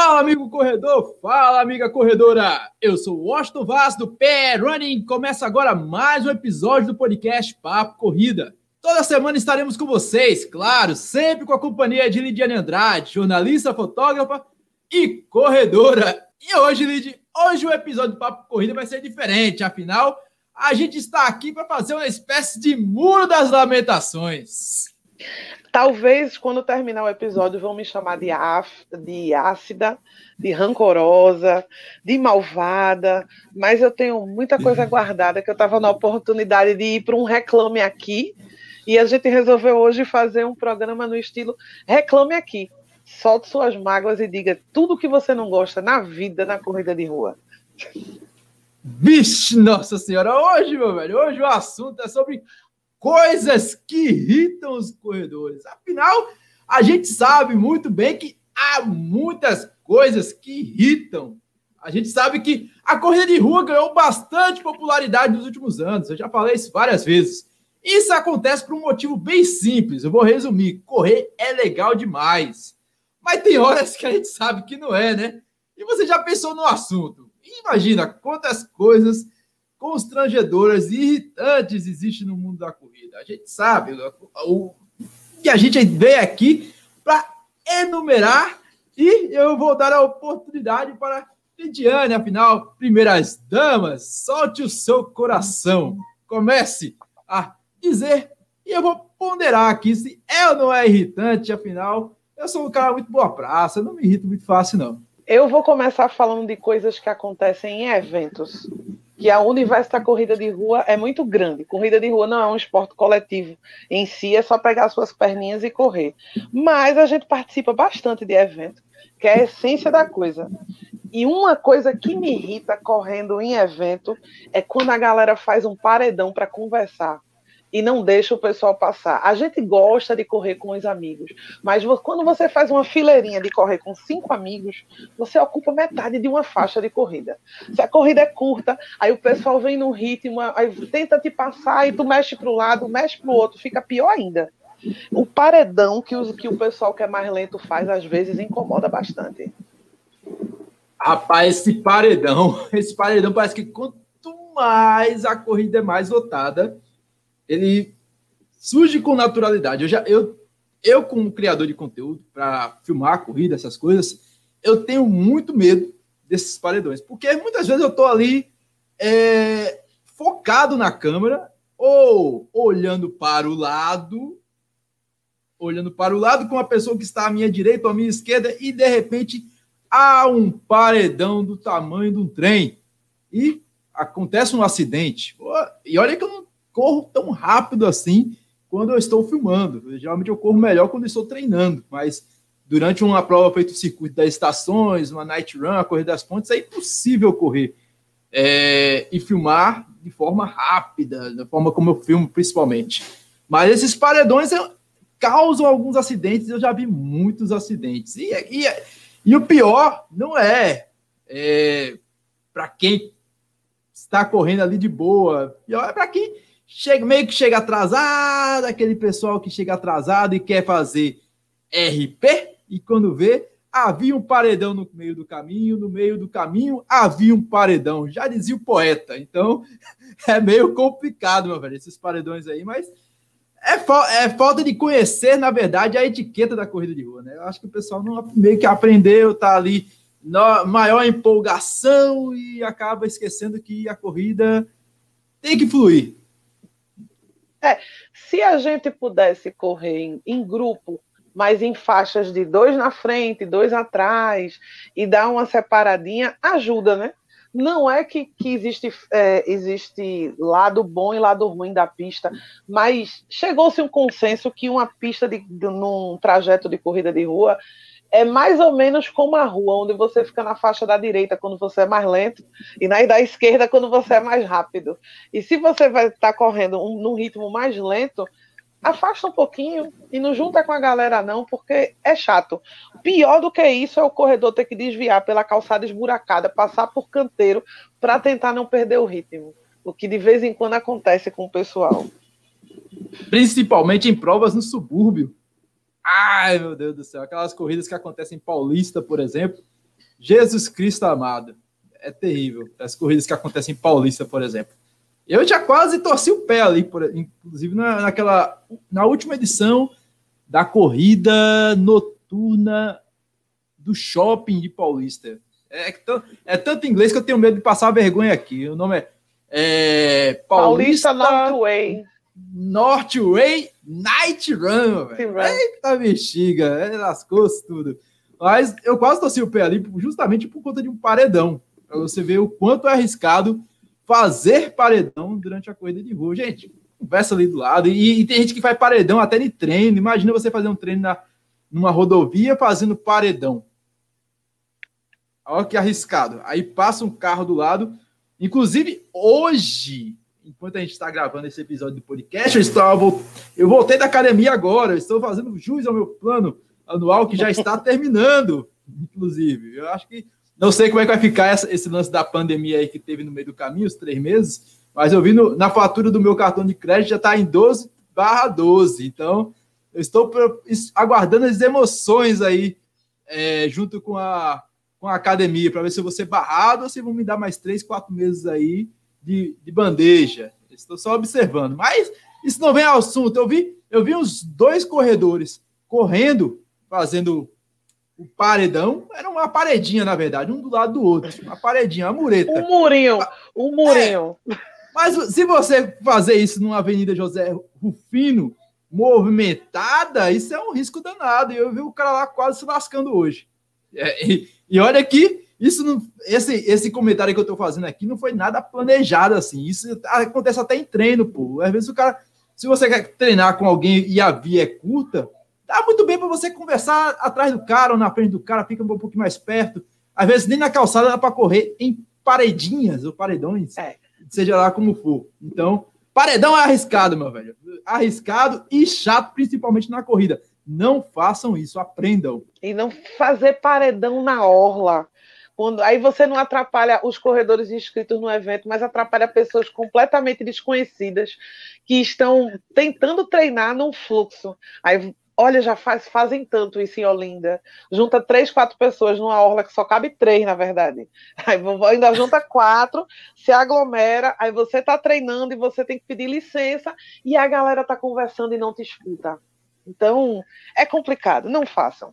Fala, amigo corredor! Fala, amiga corredora! Eu sou o Washington Vaz, do PE Running. Começa agora mais um episódio do podcast Papo Corrida. Toda semana estaremos com vocês, claro, sempre com a companhia de Lidiane Andrade, jornalista, fotógrafa e corredora. E hoje, Lid, o episódio do Papo Corrida vai ser diferente. Afinal, a gente está aqui para fazer uma espécie de Muro das Lamentações. Talvez, quando terminar o episódio, vão me chamar de ácida, de rancorosa, de malvada, mas eu tenho muita coisa guardada, que eu estava na oportunidade de ir para um Reclame Aqui, e a gente resolveu hoje fazer um programa no estilo Reclame Aqui. Solte suas mágoas e diga tudo que você não gosta na vida, na corrida de rua. Vixe, nossa senhora, hoje o assunto é sobre coisas que irritam os corredores. Afinal, a gente sabe muito bem que há muitas coisas que irritam. A gente sabe que a corrida de rua ganhou bastante popularidade nos últimos anos. Eu já falei isso várias vezes. Isso acontece por um motivo bem simples. Eu vou resumir. Correr é legal demais. Mas tem horas que a gente sabe que não é, né? E você já pensou no assunto. Imagina quantas coisas constrangedoras e irritantes existem no mundo da corrida. A gente sabe que a gente veio aqui para enumerar e eu vou dar a oportunidade para Lidiane, afinal, primeiras damas, solte o seu coração. Comece a dizer e eu vou ponderar aqui se é ou não é irritante, afinal, eu sou um cara muito boa praça, eu não me irrito muito fácil, não. Eu vou começar falando de coisas que acontecem em eventos, que o universo da corrida de rua é muito grande. Corrida de rua não é um esporte coletivo em si, é só pegar suas perninhas e correr. Mas a gente participa bastante de evento, que é a essência da coisa. E uma coisa que me irrita correndo em evento é quando a galera faz um paredão para conversar e não deixa o pessoal passar. A gente gosta de correr com os amigos, mas quando você faz uma fileirinha de correr com 5 amigos, você ocupa metade de uma faixa de corrida. Se a corrida é curta, aí o pessoal vem no ritmo, aí tenta te passar e tu mexe para o lado, mexe para o outro, fica pior ainda. O paredão que o pessoal que é mais lento faz, às vezes, incomoda bastante. Rapaz, esse paredão parece que quanto mais a corrida é mais lotada, ele surge com naturalidade. Eu como criador de conteúdo, para filmar a corrida, essas coisas, eu tenho muito medo desses paredões, porque muitas vezes eu estou ali focado na câmera, ou olhando para o lado com a pessoa que está à minha direita ou à minha esquerda, e de repente há um paredão do tamanho de um trem, e acontece um acidente. E olha que eu não corro tão rápido assim quando eu estou filmando. Geralmente eu corro melhor quando eu estou treinando, mas durante uma prova feita no circuito das estações, uma night run, a corrida das pontes, é impossível correr e filmar de forma rápida, da forma como eu filmo principalmente. Mas esses paredões causam alguns acidentes, eu já vi muitos acidentes. E o pior não é para quem está correndo ali de boa, pior é para quem meio que chega atrasado, aquele pessoal que chega atrasado e quer fazer RP, e quando vê, havia um paredão no meio do caminho havia um paredão, já dizia o poeta. Então, é meio complicado, meu velho, esses paredões aí, mas é falta de conhecer, na verdade, a etiqueta da corrida de rua, né? Eu acho que o pessoal não meio que aprendeu, tá ali na maior empolgação e acaba esquecendo que a corrida tem que fluir. Se a gente pudesse correr em grupo, mas em faixas de 2 na frente, 2 atrás, e dar uma separadinha, ajuda, né? Não é que existe lado bom e lado ruim da pista, mas chegou-se um consenso que uma pista num trajeto de corrida de rua é mais ou menos como a rua, onde você fica na faixa da direita quando você é mais lento e na da esquerda quando você é mais rápido. E se você vai estar correndo num ritmo mais lento, afasta um pouquinho e não junta com a galera não, porque é chato. Pior do que isso é o corredor ter que desviar pela calçada esburacada, passar por canteiro para tentar não perder o ritmo, o que de vez em quando acontece com o pessoal. Principalmente em provas no subúrbio. Ai, meu Deus do céu, aquelas corridas que acontecem em Paulista, por exemplo, Jesus Cristo amado. É terrível. As corridas que acontecem em Paulista, por exemplo. Eu já quase torci o pé ali, inclusive na última edição da corrida noturna do shopping de Paulista. É tanto inglês que eu tenho medo de passar vergonha aqui. O nome é Paulista Northway. Northway Night Run. Eita bexiga, lascou-se tudo. Mas eu quase torci o pé ali justamente por conta de um paredão. Para você ver o quanto é arriscado fazer paredão durante a corrida de rua. Gente, conversa ali do lado. E tem gente que faz paredão até de treino. Imagina você fazer um treino numa rodovia fazendo paredão. Olha que arriscado. Aí passa um carro do lado. Inclusive, hoje, enquanto a gente está gravando esse episódio do podcast, eu voltei da academia agora. Eu estou fazendo jus ao meu plano anual, que já está terminando, inclusive. Eu acho que não sei como é que vai ficar esse lance da pandemia aí que teve no meio do caminho, os 3 meses, mas eu vi na fatura do meu cartão de crédito já está em 12/12. Então, eu estou aguardando as emoções aí, junto com a academia, para ver se eu vou ser barrado ou se vão me dar mais 3, 4 meses aí de bandeja. Estou só observando. Mas isso não vem ao assunto. Eu vi uns 2 corredores correndo, fazendo o paredão. Era uma paredinha, na verdade, um do lado do outro. Uma paredinha, uma mureta. Um murinho. Mas se você fazer isso numa Avenida José Rufino, movimentada, isso é um risco danado. E eu vi o cara lá quase se lascando hoje. E olha que esse comentário que eu estou fazendo aqui não foi nada planejado assim. Isso acontece até em treino, pô. Às vezes o cara, se você quer treinar com alguém e a via é curta, dá muito bem para você conversar atrás do cara ou na frente do cara, fica um pouquinho mais perto. Às vezes nem na calçada dá para correr em paredinhas ou paredões, seja lá como for. Então, paredão é arriscado, meu velho. Arriscado e chato, principalmente na corrida. Não façam isso, aprendam. E não fazer paredão na orla. Aí você não atrapalha os corredores inscritos no evento, mas atrapalha pessoas completamente desconhecidas que estão tentando treinar num fluxo. Aí, olha, já fazem tanto isso em Olinda. Junta 3, 4 pessoas numa orla que só cabe 3, na verdade. Aí ainda junta 4, se aglomera, aí você está treinando e você tem que pedir licença e a galera está conversando e não te escuta. Então, é complicado, não façam.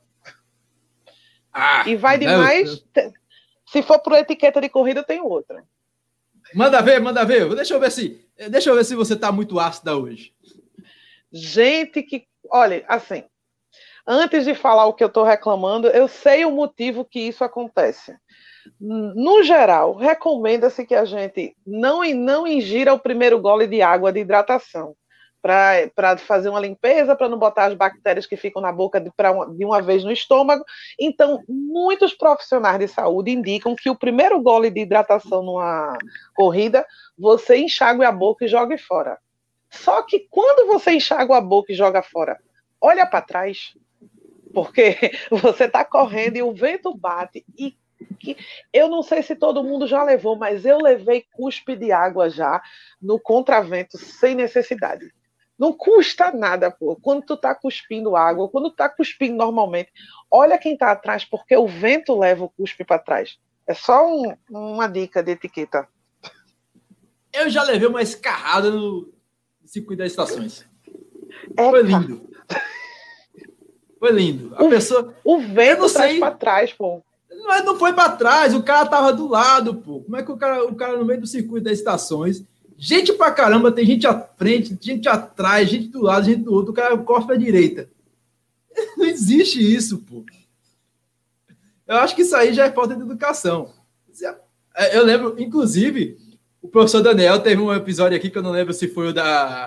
E vai demais. Se for por etiqueta de corrida, tem outra. Manda ver. Deixa eu ver se você está muito ácida hoje. Gente que... Olha, assim, antes de falar o que eu estou reclamando, eu sei o motivo que isso acontece. No geral, recomenda-se que a gente não ingira o primeiro gole de água de hidratação, para fazer uma limpeza, para não botar as bactérias que ficam na boca de uma vez no estômago. Então, muitos profissionais de saúde indicam que o primeiro gole de hidratação numa corrida, você enxague a boca e jogue fora. Só que quando você enxaga a boca e joga fora, olha para trás, porque você está correndo e o vento bate e eu não sei se todo mundo já levou, mas eu levei cuspe de água já no contravento sem necessidade. Não custa nada, pô. Quando tu tá cuspindo água, quando tu tá cuspindo normalmente, olha quem tá atrás, porque o vento leva o cuspe para trás. É só uma dica de etiqueta. Eu já levei uma escarrada no circuito das estações. Foi lindo. Foi lindo. O vento traz para trás, pô. Mas não foi para trás, o cara tava do lado, pô. Como é que o cara no meio do circuito das estações... Gente pra caramba, tem gente à frente, gente atrás, gente do lado, gente do outro, o cara corta pra direita. Não existe isso, pô. Eu acho que isso aí já é falta de educação. Eu lembro, inclusive, o professor Daniel teve um episódio aqui que eu não lembro se foi o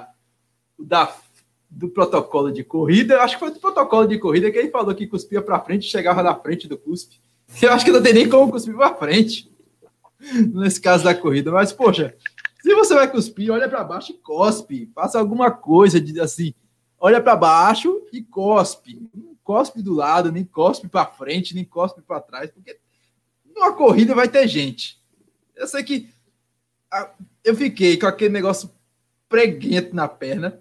do protocolo de corrida. Eu acho que foi do protocolo de corrida que ele falou que cuspia pra frente e chegava na frente do cuspe. Eu acho que não tem nem como cuspir pra frente nesse caso da corrida. Mas, poxa... Se você vai cuspir, olha para baixo e cospe. Faça alguma coisa assim. Olha para baixo e cospe. Não cospe do lado, nem cospe para frente, nem cospe para trás, porque numa corrida vai ter gente. Eu sei que eu fiquei com aquele negócio preguento na perna.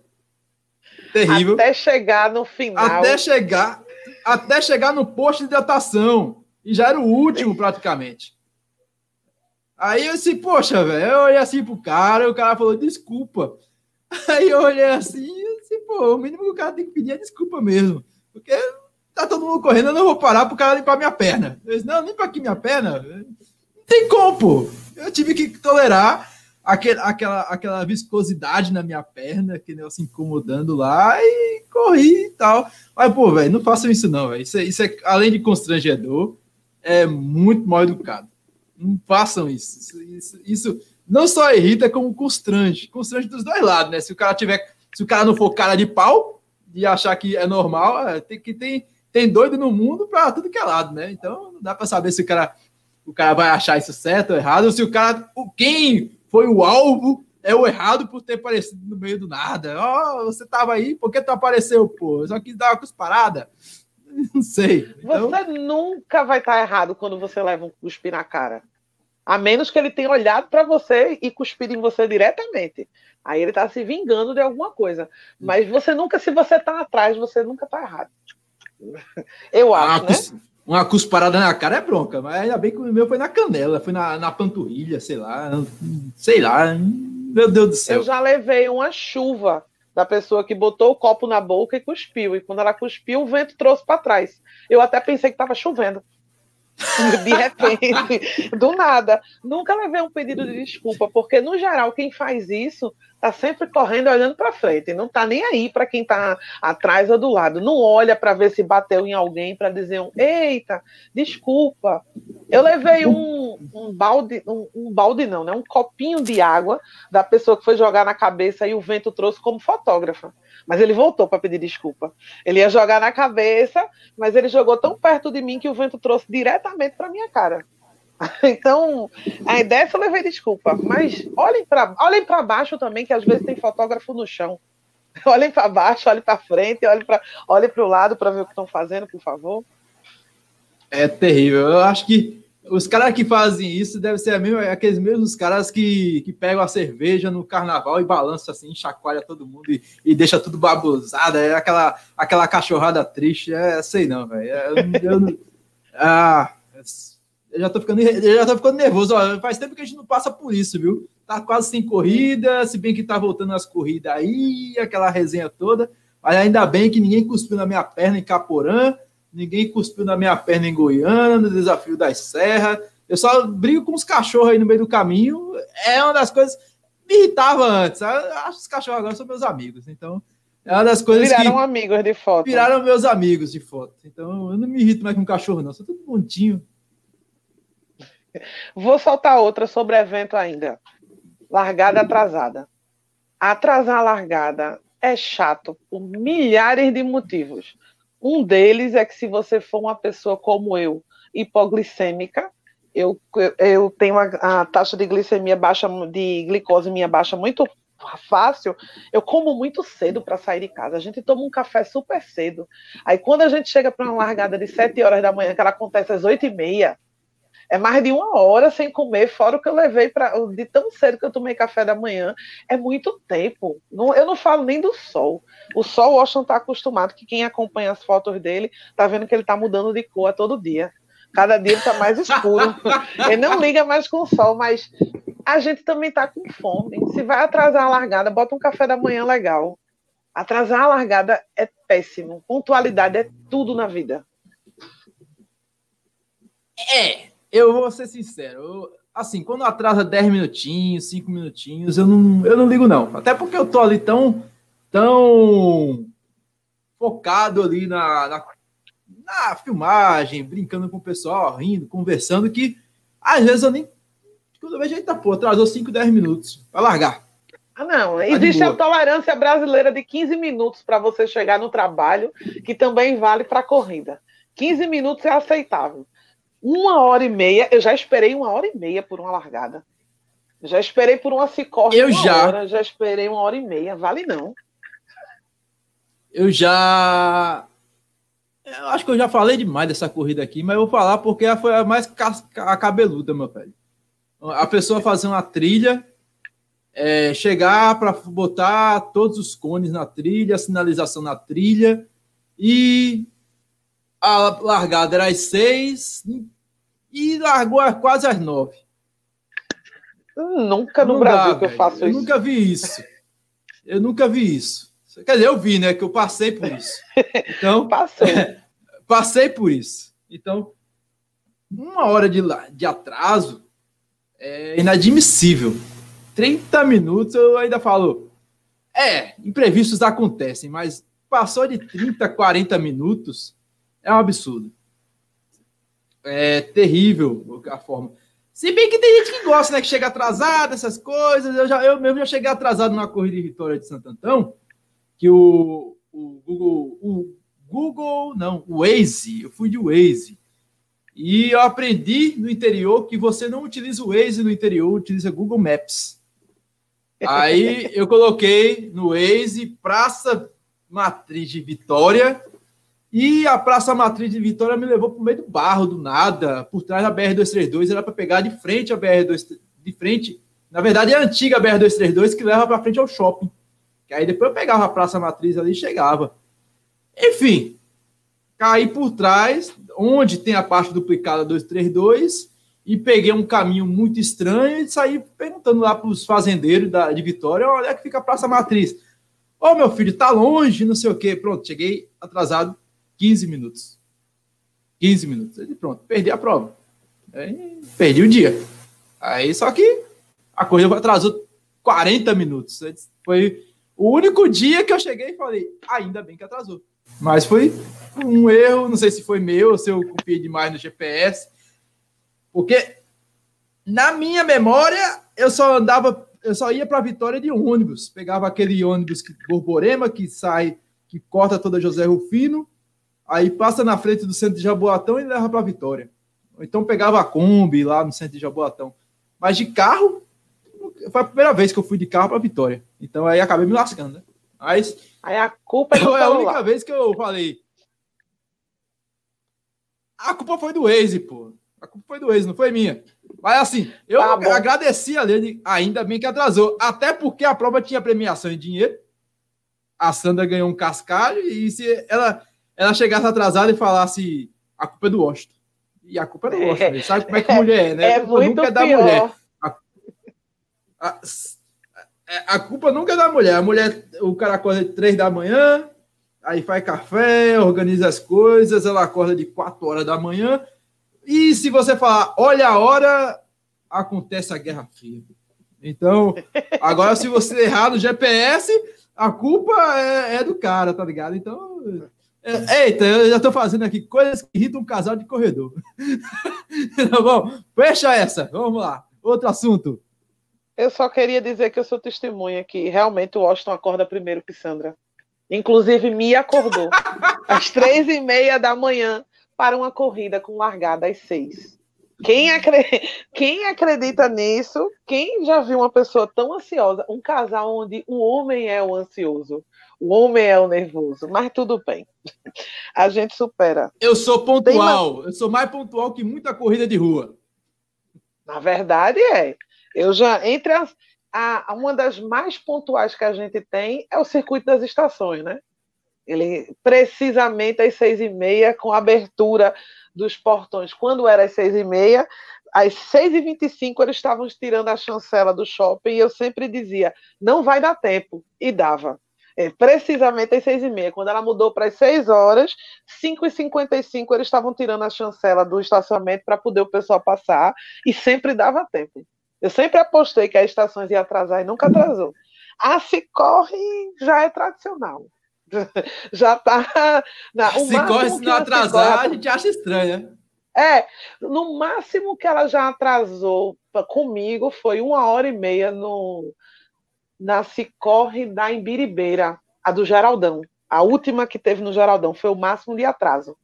Terrível. Até chegar no final. Até chegar no posto de hidratação. E já era o último, praticamente. Aí eu disse, poxa, velho, eu olhei assim pro cara, o cara falou, desculpa. Aí eu olhei assim, e disse, pô, o mínimo que o cara tem que pedir é desculpa mesmo. Porque tá todo mundo correndo, eu não vou parar pro cara limpar minha perna. Eu disse, não, limpa aqui minha perna. Não tem como, pô. Eu tive que tolerar aquela viscosidade na minha perna, que negócio incomodando lá, e corri e tal. Mas, pô, velho, não façam isso não, velho. Isso é, além de constrangedor, é muito mal educado. Não façam isso. Isso não só irrita, como constrange. Constrange dos dois lados, né? Se o cara não for cara de pau e achar que é normal, tem doido no mundo para tudo que é lado, né? Então não dá para saber se o cara vai achar isso certo ou errado, ou se quem foi o alvo é o errado por ter aparecido no meio do nada. Você tava aí, por que tu apareceu, pô? Eu só quis dar uma cusparada. Não sei. Então... Você nunca vai estar errado quando você leva um cuspe na cara. A menos que ele tenha olhado para você e cuspido em você diretamente. Aí ele está se vingando de alguma coisa. Mas você nunca, se você está atrás, você nunca está errado. Eu acho, né? Uma cusparada na cara é bronca, mas ainda bem que o meu foi na canela, foi na panturrilha, sei lá. Meu Deus do céu. Eu já levei uma chuva da pessoa que botou o copo na boca e cuspiu. E quando ela cuspiu, o vento trouxe para trás. Eu até pensei que estava chovendo. De repente, do nada. Nunca levei um pedido de desculpa, porque, no geral, quem faz isso tá sempre correndo, olhando para frente. Não tá nem aí para quem tá atrás ou do lado. Não olha para ver se bateu em alguém para dizer eita, desculpa. Eu levei um balde não, né? Um copinho de água da pessoa que foi jogar na cabeça e o vento trouxe como fotógrafa. Mas ele voltou para pedir desculpa. Ele ia jogar na cabeça, mas ele jogou tão perto de mim que o vento trouxe diretamente para minha cara. Então, a ideia eu levei desculpa. Mas olhem para baixo também, que às vezes tem fotógrafo no chão. Olhem para baixo, olhem para frente, olhem para o lado para ver o que estão fazendo, por favor. É terrível. Eu acho que os caras que fazem isso devem ser aqueles mesmos caras que pegam a cerveja no carnaval e balançam assim, chacoalha todo mundo e deixa tudo babosado. É aquela cachorrada triste. Sei não, velho. Eu já tô ficando nervoso. Ó, faz tempo que a gente não passa por isso, viu? Tá quase sem corrida, se bem que tá voltando as corridas aí, aquela resenha toda. Mas ainda bem que ninguém cuspiu na minha perna em Caporã. Ninguém cuspiu na minha perna em Goiânia, no Desafio das Serras. Eu só brigo com os cachorros aí no meio do caminho. É uma das coisas que me irritava antes. Eu acho que os cachorros agora são meus amigos. Então, é uma das coisas Viraram amigos de foto. Viraram meus amigos de foto. Então, eu não me irrito mais com cachorro, não. Sou tudo bonitinho. Vou soltar outra sobre evento ainda. Largada atrasada. Atrasar a largada é chato por milhares de motivos. Um deles é que se você for uma pessoa como eu, hipoglicêmica, eu tenho a taxa de glicemia baixa, de glicose minha baixa muito fácil, eu como muito cedo para sair de casa. A gente toma um café super cedo. Aí quando a gente chega para uma largada de 7 horas da manhã, que ela acontece às 8h30, é mais de 1 hora sem comer, fora o que eu levei de tão cedo que eu tomei café da manhã. É muito tempo. Eu não falo nem do sol. O sol, o Washington está acostumado, que quem acompanha as fotos dele está vendo que ele está mudando de cor a todo dia. Cada dia ele está mais escuro. Ele não liga mais com o sol, mas a gente também está com fome. Se vai atrasar a largada, bota um café da manhã legal. Atrasar a largada é péssimo. Pontualidade é tudo na vida. Eu vou ser sincero, assim, quando atrasa 10 minutinhos, 5 minutinhos, eu não ligo não, até porque eu tô ali tão focado ali na filmagem, brincando com o pessoal, rindo, conversando, que às vezes eu nem, quando eu vejo, eita, pô, atrasou 5, 10 minutos para largar. Não, existe a tolerância brasileira de 15 minutos para você chegar no trabalho, que também vale para a corrida. 15 minutos é aceitável. 1h30, eu já esperei 1h30 por uma largada. Já esperei por uma Cicorre hora, já esperei 1h30, vale não. Eu acho que eu já falei demais dessa corrida aqui, mas eu vou falar porque ela foi a mais cabeluda, meu velho. A pessoa fazer uma trilha, chegar para botar todos os cones na trilha, a sinalização na trilha, e a largada era às 6, e largou quase às 9. Nunca no Brasil que eu faço eu isso. Eu nunca vi isso. Quer dizer, eu vi, né? Que eu passei por isso. Então, passei por isso. Então, 1 hora de atraso é inadmissível. 30 minutos eu ainda falo. Imprevistos acontecem, mas passou de 30, 40 minutos é um absurdo. É terrível a forma. Se bem que tem gente que gosta, né? Que chega atrasado, essas coisas. Eu mesmo já cheguei atrasado numa corrida de Vitória de Santo Antão, que o Waze, eu fui de Waze. E eu aprendi no interior que você não utiliza o Waze no interior, utiliza Google Maps. Aí eu coloquei no Waze Praça Matriz de Vitória, e a Praça Matriz de Vitória me levou para o meio do barro, do nada, por trás da BR-232, era para pegar de frente a BR-232, de frente, na verdade é a antiga BR-232 que leva para frente ao shopping, que aí depois eu pegava a Praça Matriz ali e chegava. Enfim, caí por trás, onde tem a parte duplicada 232, e peguei um caminho muito estranho e saí perguntando lá para os fazendeiros de Vitória, olha que fica a Praça Matriz. Ô, meu filho, tá longe, não sei o quê. Pronto, cheguei atrasado 15 minutos. 15 minutos. Aí, pronto, perdi a prova. Aí, perdi o dia. Aí, só que a corrida atrasou 40 minutos. Foi o único dia que eu cheguei e falei, ainda bem que atrasou. Mas foi um erro, não sei se foi meu ou se eu copiei demais no GPS. Porque, na minha memória, eu só ia para Vitória de ônibus. Pegava aquele ônibus Borborema, que sai, que corta toda José Rufino, aí passa na frente do centro de Jaboatão e leva para Vitória. Ou então pegava a Kombi lá no centro de Jaboatão. Mas de carro, foi a primeira vez que eu fui de carro para Vitória. Então aí acabei me lascando, né? Mas aí a culpa foi a única vez que eu falei. A culpa foi do Waze, pô. A culpa foi do Waze, não foi minha. Mas assim, eu agradeci a Lene, ainda bem que atrasou. Até porque a prova tinha premiação em dinheiro. A Sandra ganhou um cascalho. E se ela chegasse atrasada e falasse a culpa é do Washington. E a culpa é do Washington. Sabe como é que mulher é, né? A culpa nunca é da mulher. A culpa nunca é da mulher. A mulher, o cara acorda de 3 da manhã, aí faz café, organiza as coisas, ela acorda de 4 horas da manhã. E se você falar, olha a hora, acontece a Guerra Fria. Então, agora se você errar no GPS, a culpa é do cara, tá ligado? Então, eita, eu já tô fazendo aqui coisas que irritam um casal de corredor. Tá bom? Fecha essa, vamos lá. Outro assunto. Eu só queria dizer que eu sou testemunha que realmente o Washington acorda primeiro que Sandra. Inclusive, me acordou às 3h30 da manhã para uma corrida com largada às 6. Quem acredita nisso? Quem já viu uma pessoa tão ansiosa? Um casal onde o homem é o ansioso, o homem é o nervoso, mas tudo bem. A gente supera. Eu sou pontual. Eu sou mais pontual que muita corrida de rua. Na verdade, Eu já, uma das mais pontuais que a gente tem é o circuito das estações, né? Ele, precisamente às 6h30, com a abertura dos portões, quando era às 6h30, às 6h25 eles estavam tirando a chancela do shopping e eu sempre dizia, não vai dar tempo, e dava. Precisamente às 6h30, quando ela mudou para as 6 horas, 5h55 eles estavam tirando a chancela do estacionamento para poder o pessoal passar, e sempre dava tempo. Eu sempre apostei que as estações iam atrasar e nunca atrasou. A Cicorre já é tradicional. Já está. Se corre, se não atrasar, a gente acha estranho, né? No máximo que ela já atrasou comigo foi 1h30 na Cicorre da Imbiribeira, a do Geraldão. A última que teve no Geraldão foi o máximo de atraso.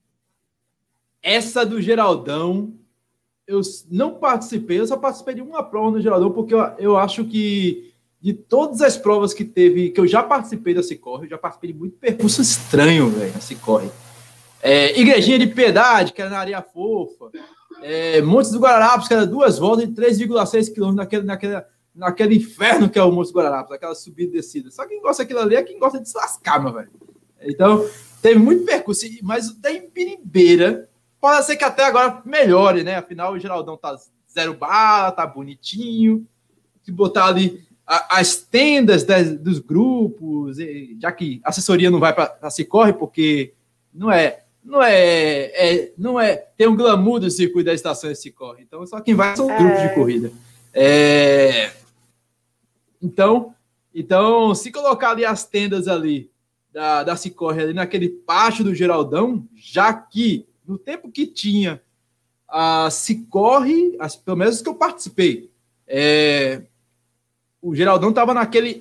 Essa do Geraldão, eu não participei, eu só participei de uma prova no Geraldão, porque eu acho que de todas as provas que teve, que eu já participei da Cicorre, eu já participei de muito percurso estranho, velho, na Cicorre. Igrejinha de Piedade, que era na areia fofa, Montes do Guararapes, que era 2 voltas de 3,6 km naquele inferno que é o Montes do Guararapes, aquela subida e descida. Só quem gosta daquilo ali é quem gosta de se lascar, meu velho. Então, teve muito percurso, mas o da Imbiribeira, pode ser que até agora melhore, né? Afinal, o Geraldão tá 0 bala, tá bonitinho. Se botar ali as tendas dos grupos, já que a assessoria não vai para Cicorre, porque não é, tem um glamour do circuito da estação de Cicorre. Então, só quem vai são os grupos de corrida. Então, se colocar ali as tendas ali da Cicorre, ali naquele pátio do Geraldão, já que no tempo que tinha a Cicorre, pelo menos que eu participei, o Geraldão estava naquela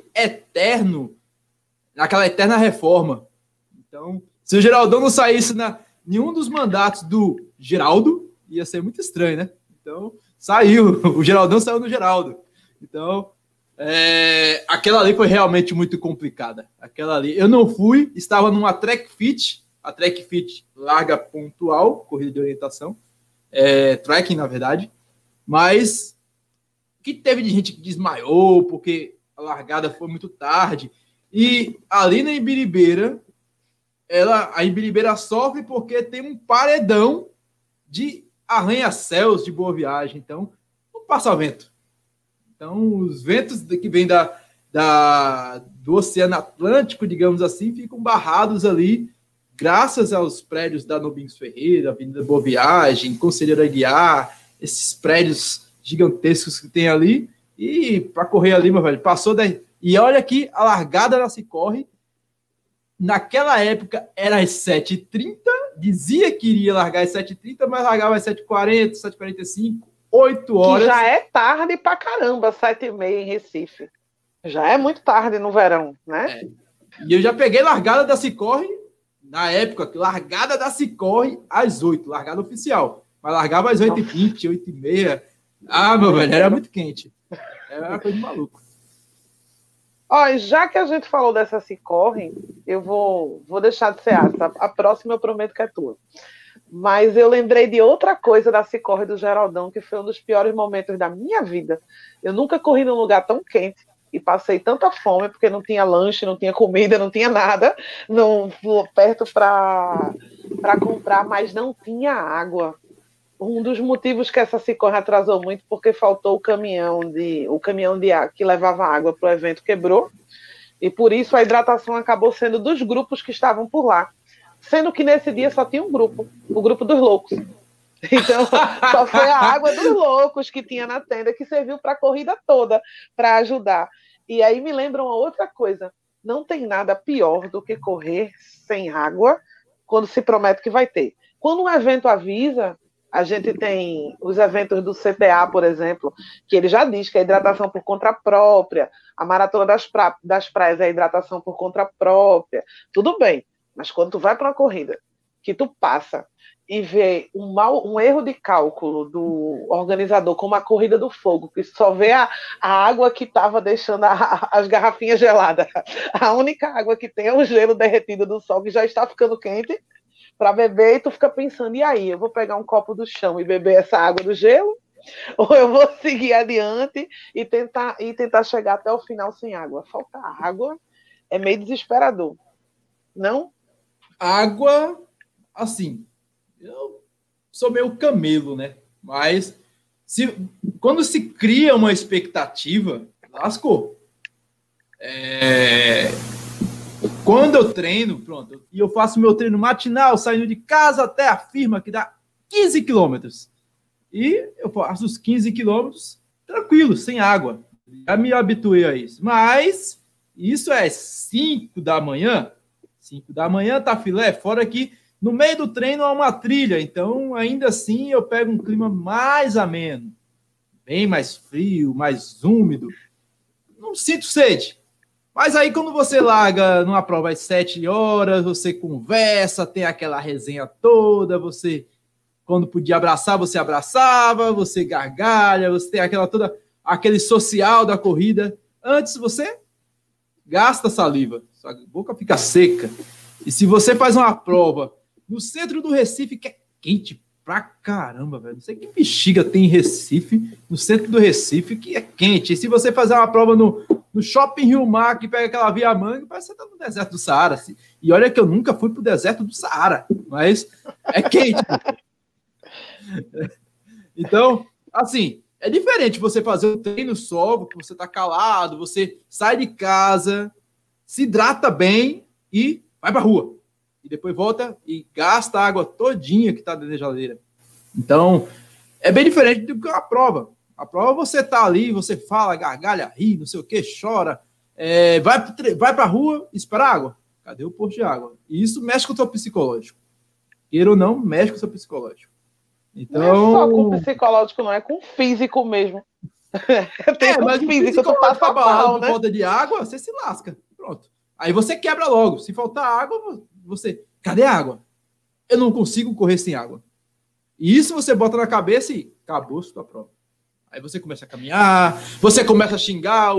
eterna reforma. Então, se o Geraldão não saísse nenhum dos mandatos do Geraldo, ia ser muito estranho, né? Então, saiu. O Geraldão saiu no Geraldo. Então, aquela ali foi realmente muito complicada. Aquela ali. Eu não fui, estava numa track fit, a track fit larga pontual, corrida de orientação, trekking, na verdade, mas que teve de gente que desmaiou, porque a largada foi muito tarde. E ali na Ibiribeira, a Ibiribeira sofre porque tem um paredão de arranha-céus de Boa Viagem. Então, não passa vento. Então, os ventos que vêm do Oceano Atlântico, digamos assim, ficam barrados ali, graças aos prédios da Nobins Ferreira, Avenida Boa Viagem, Conselheiro Aguiar, esses prédios gigantescos que tem ali. E para correr ali, meu velho, passou daí. E olha que a largada da Cicorre, naquela época, era às 7h30, dizia que iria largar às 7h30, mas largava às 7h40, 7h45, 8 horas. Que já é tarde pra caramba, 7h30 em Recife. Já é muito tarde no verão, né? E eu já peguei largada da Cicorre, na época, largada da Cicorre às 8, largada oficial. Mas largava às 8h20, 8h30. Ah, meu velho, era muito quente. Era uma coisa de maluco. Ó, já que a gente falou dessa Cicorre, eu vou deixar de ser a próxima eu prometo que é tua. Mas eu lembrei de outra coisa da Cicorre do Geraldão, que foi um dos piores momentos da minha vida. Eu nunca corri num lugar tão quente e passei tanta fome, porque não tinha lanche, não tinha comida, não tinha nada perto para comprar, mas não tinha água. Um dos motivos que essa Cicorre atrasou muito, porque faltou o caminhão que levava água para o evento quebrou, e por isso a hidratação acabou sendo dos grupos que estavam por lá. Sendo que nesse dia só tinha um grupo, o grupo dos loucos. Então, só foi a água dos loucos que tinha na tenda, que serviu para a corrida toda, para ajudar. E aí me lembra uma outra coisa, não tem nada pior do que correr sem água, quando se promete que vai ter. Quando um evento avisa, a gente tem os eventos do CTA, por exemplo, que ele já diz que é hidratação por conta própria, a Maratona das Praias é hidratação por conta própria, tudo bem. Mas quando tu vai para uma corrida, que tu passa e vê um erro de cálculo do organizador, como a Corrida do Fogo, que só vê a água que estava deixando as garrafinhas geladas. A única água que tem é o gelo derretido do sol, que já está ficando quente, para beber, e tu fica pensando, e aí, eu vou pegar um copo do chão e beber essa água do gelo? Ou eu vou seguir adiante e tentar chegar até o final sem água? Falta água, é meio desesperador. Não? Água, assim, eu sou meio camelo, né? Mas quando se cria uma expectativa, lascou. Quando eu treino, pronto, e eu faço meu treino matinal, saindo de casa até a firma, que dá 15 quilômetros. E eu faço os 15 quilômetros tranquilo, sem água. Já me habituei a isso. Mas isso é 5 da manhã. 5 da manhã tá filé, fora que no meio do treino há uma trilha, então ainda assim eu pego um clima mais ameno, bem mais frio, mais úmido, não sinto sede. Mas aí quando você larga numa prova às 7 horas, você conversa, tem aquela resenha toda, você, quando podia abraçar, você abraçava, você gargalha, você tem aquele social da corrida. Antes você gasta saliva, sua boca fica seca. E se você faz uma prova no centro do Recife, que é quente pra caramba, velho. Não sei que bexiga tem em Recife, no centro do Recife, que é quente. E se você fazer uma prova no Shopping Rio Mar, que pega aquela Via Manga, parece que você tá no deserto do Saara. E olha que eu nunca fui pro deserto do Saara, mas é quente. Então, assim, é diferente você fazer um treino solo, que você tá calado, você sai de casa, se hidrata bem e vai pra rua. E depois volta e gasta a água todinha que tá dentro da geladeira. Então, é bem diferente do que a prova. A prova você tá ali, você fala, gargalha, ri, não sei o que, chora, vai pra rua, espera água. Cadê o posto de água? E isso mexe com o seu psicológico. Queira ou não, mexe com o seu psicológico. Então... Não é só com o psicológico, não, é com o físico mesmo. Tem mas o físico tu passa abalado por falta de água, você se lasca. Pronto. Aí você quebra logo. Se faltar água, você... Cadê a água? Eu não consigo correr sem água. E isso você bota na cabeça e acabou a sua prova. Aí você começa a caminhar, você começa a xingar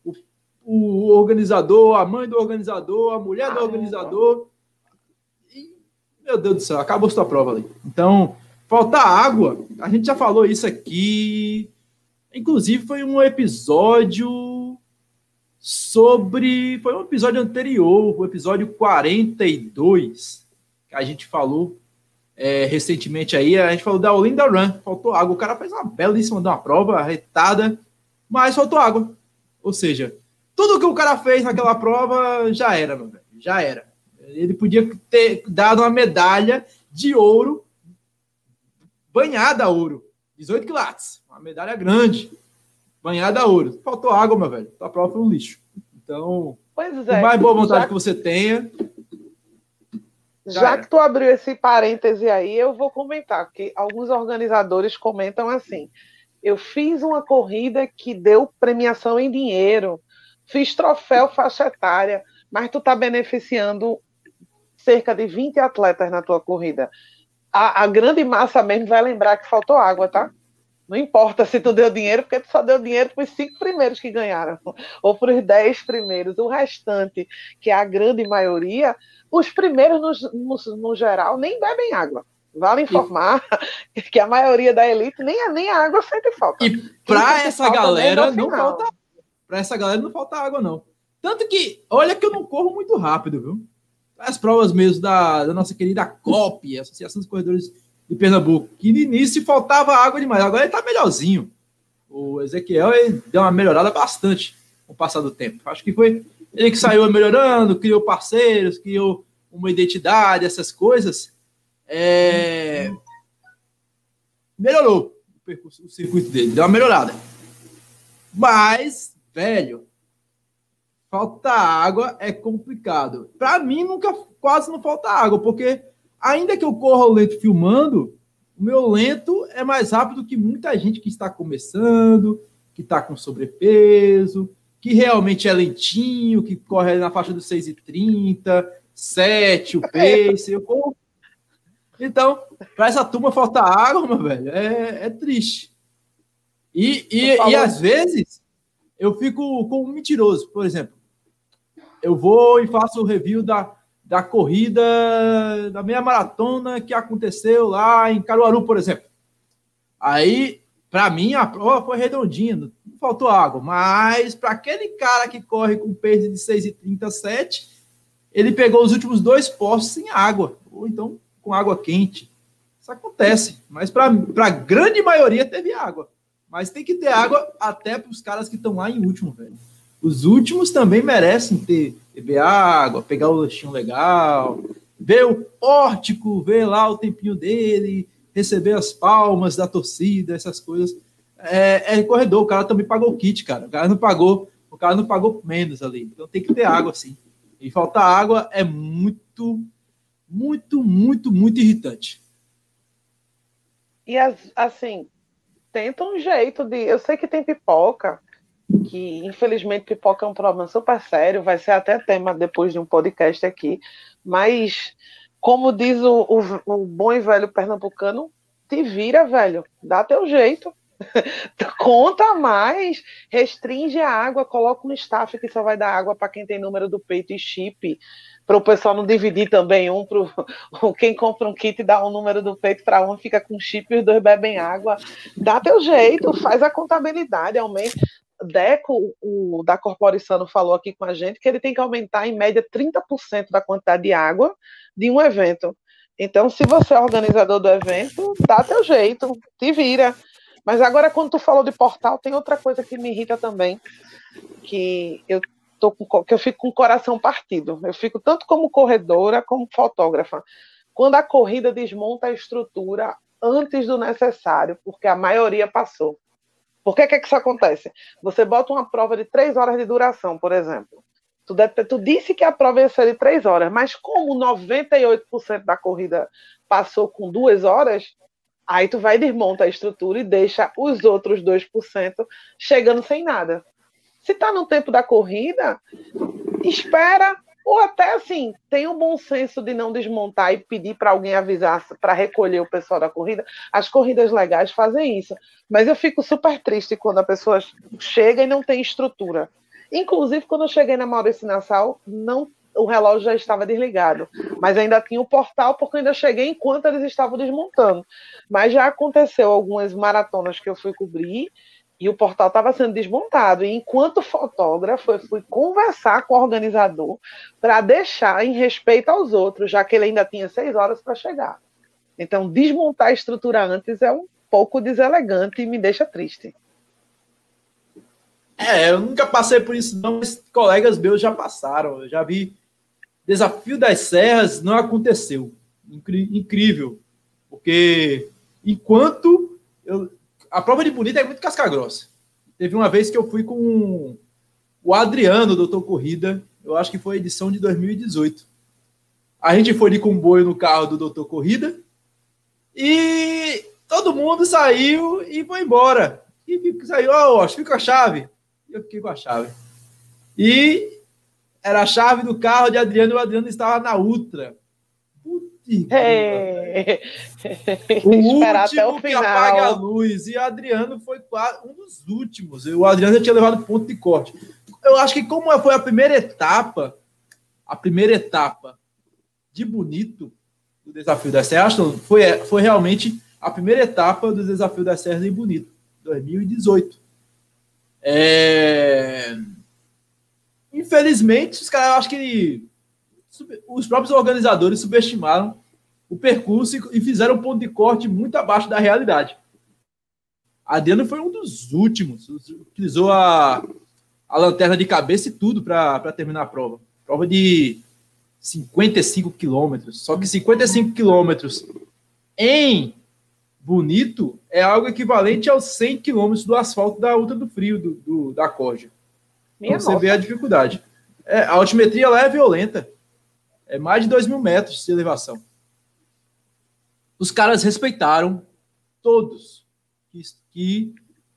o organizador, a mãe do organizador, a mulher do organizador. E, meu Deus do céu, acabou a sua prova ali. Então, faltar água, a gente já falou isso aqui. Inclusive, foi um episódio sobre... Foi um episódio anterior, o episódio 42, que a gente falou recentemente aí. A gente falou da Olinda Run. Faltou água. O cara fez uma belíssima de uma prova, arretada, mas faltou água. Ou seja, tudo que o cara fez naquela prova já era, meu velho. Já era. Ele podia ter dado uma medalha de ouro, banhada a ouro. 18 quilates. Uma medalha grande. Banhada a ouro. Faltou água, meu velho. A prova foi um lixo. Então, pois é, por mais boa vontade que você tenha... Já que tu abriu esse parêntese aí, eu vou comentar, porque alguns organizadores comentam assim: eu fiz uma corrida que deu premiação em dinheiro, fiz troféu faixa etária, mas tu tá beneficiando cerca de 20 atletas na tua corrida. A grande massa mesmo vai lembrar que faltou água, tá? Não importa se tu deu dinheiro, porque tu só deu dinheiro para os 5 primeiros que ganharam, ou para os 10 primeiros. O restante, que é a grande maioria, os primeiros, no geral, nem bebem água. Vale informar que a maioria da elite nem a água sente falta. E para essa galera não falta. Para essa galera não falta água, não. Tanto que, olha que eu não corro muito rápido, viu? As provas mesmo da nossa querida COP, Associação dos Corredores de Pernambuco, que no início faltava água demais. Agora ele tá melhorzinho. O Ezequiel deu uma melhorada bastante com o passar do tempo. Acho que foi ele que saiu melhorando, criou parceiros, criou uma identidade, essas coisas. Melhorou o percurso, o circuito dele, deu uma melhorada. Mas, velho, falta água é complicado. Para mim, quase não falta água, porque ainda que eu corra lento filmando, o meu lento é mais rápido que muita gente que está começando, que está com sobrepeso, que realmente é lentinho, que corre na faixa dos 6,30, 7, o pace. Eu corro. Então, para essa turma falta água, meu velho, é triste. E às vezes eu fico como um mentiroso. Por exemplo, eu vou e faço o review da corrida, da meia maratona que aconteceu lá em Caruaru, por exemplo. Aí, para mim, a prova foi redondinha, não faltou água. Mas para aquele cara que corre com pace de 6,37, ele pegou os últimos 2 postos sem água, ou então com água quente. Isso acontece, mas para a grande maioria teve água. Mas tem que ter água até para os caras que estão lá em último, velho. Os últimos também merecem beber água, pegar o lanchinho legal, ver o pórtico, ver lá o tempinho dele, receber as palmas da torcida, essas coisas. É corredor, o cara também pagou o kit, cara. O cara não pagou menos ali. Então tem que ter água, sim. E faltar água é muito, muito, muito, muito irritante. E assim, tenta um jeito de... Eu sei que tem pipoca, que infelizmente pipoca é um problema super sério, vai ser até tema depois de um podcast aqui, mas como diz o bom e velho pernambucano, te vira, velho, dá teu jeito. Conta mais, restringe a água, coloca um staff que só vai dar água para quem tem número do peito e chip, para o pessoal não dividir também quem compra um kit dá um número do peito para um, fica com chip e os 2 bebem água. Dá teu jeito, faz a contabilidade, aumenta. Deco, o da Corporissano, falou aqui com a gente que ele tem que aumentar em média 30% da quantidade de água de um evento. Então, se você é organizador do evento, dá teu jeito, te vira. Mas agora, quando tu falou de portal, tem outra coisa que me irrita também, que que eu fico com o coração partido. Eu fico tanto como corredora, como fotógrafa. Quando a corrida desmonta a estrutura antes do necessário, porque a maioria passou. Por que isso acontece? Você bota uma prova de 3 horas de duração, por exemplo. Tu disse que a prova ia ser de 3 horas, mas como 98% da corrida passou com 2 horas, aí tu vai e desmonta a estrutura e deixa os outros 2% chegando sem nada. Se tá no tempo da corrida, espera, ou até assim, tem o bom senso de não desmontar e pedir para alguém avisar para recolher o pessoal da corrida. As corridas legais fazem isso, mas eu fico super triste quando a pessoa chega e não tem estrutura. Inclusive, quando eu cheguei na Maurício Nassau, o relógio já estava desligado, mas ainda tinha o portal, porque eu ainda cheguei enquanto eles estavam desmontando. Mas já aconteceu algumas maratonas que eu fui cobrir e o portal estava sendo desmontado. E enquanto fotógrafo, eu fui conversar com o organizador para deixar em respeito aos outros, já que ele ainda tinha 6 horas para chegar. Então, desmontar a estrutura antes é um pouco deselegante e me deixa triste. Eu nunca passei por isso, não, mas colegas meus já passaram. Eu já vi Desafio das Serras, não aconteceu. Incrível. Porque enquanto a prova de Bonito é muito casca-grossa. Teve uma vez que eu fui com o Adriano, doutor Corrida, eu acho que foi a edição de 2018. A gente foi de comboio no carro do doutor Corrida e todo mundo saiu e foi embora. E saiu, fica com a chave. Eu fiquei com a chave. E era a chave do carro de Adriano e o Adriano estava na Ultra. O último que apaga a luz. E o Adriano foi um dos últimos. O Adriano já tinha levado ponto de corte. Eu acho que como foi a primeira etapa de Bonito do Desafio das Serras, foi realmente a primeira etapa do Desafio das Serras em Bonito, 2018. Infelizmente, os caras, eu acho que os próprios organizadores subestimaram o percurso e fizeram um ponto de corte muito abaixo da realidade. Adriano foi um dos últimos, utilizou a lanterna de cabeça e tudo para terminar a prova. Prova de 55 quilômetros. Só que 55 quilômetros em Bonito é algo equivalente aos 100 quilômetros do asfalto da Ultra do Frio, da Corja. Então você vê a dificuldade. A altimetria lá é violenta. É mais de 2.000 metros de elevação. Os caras respeitaram todos que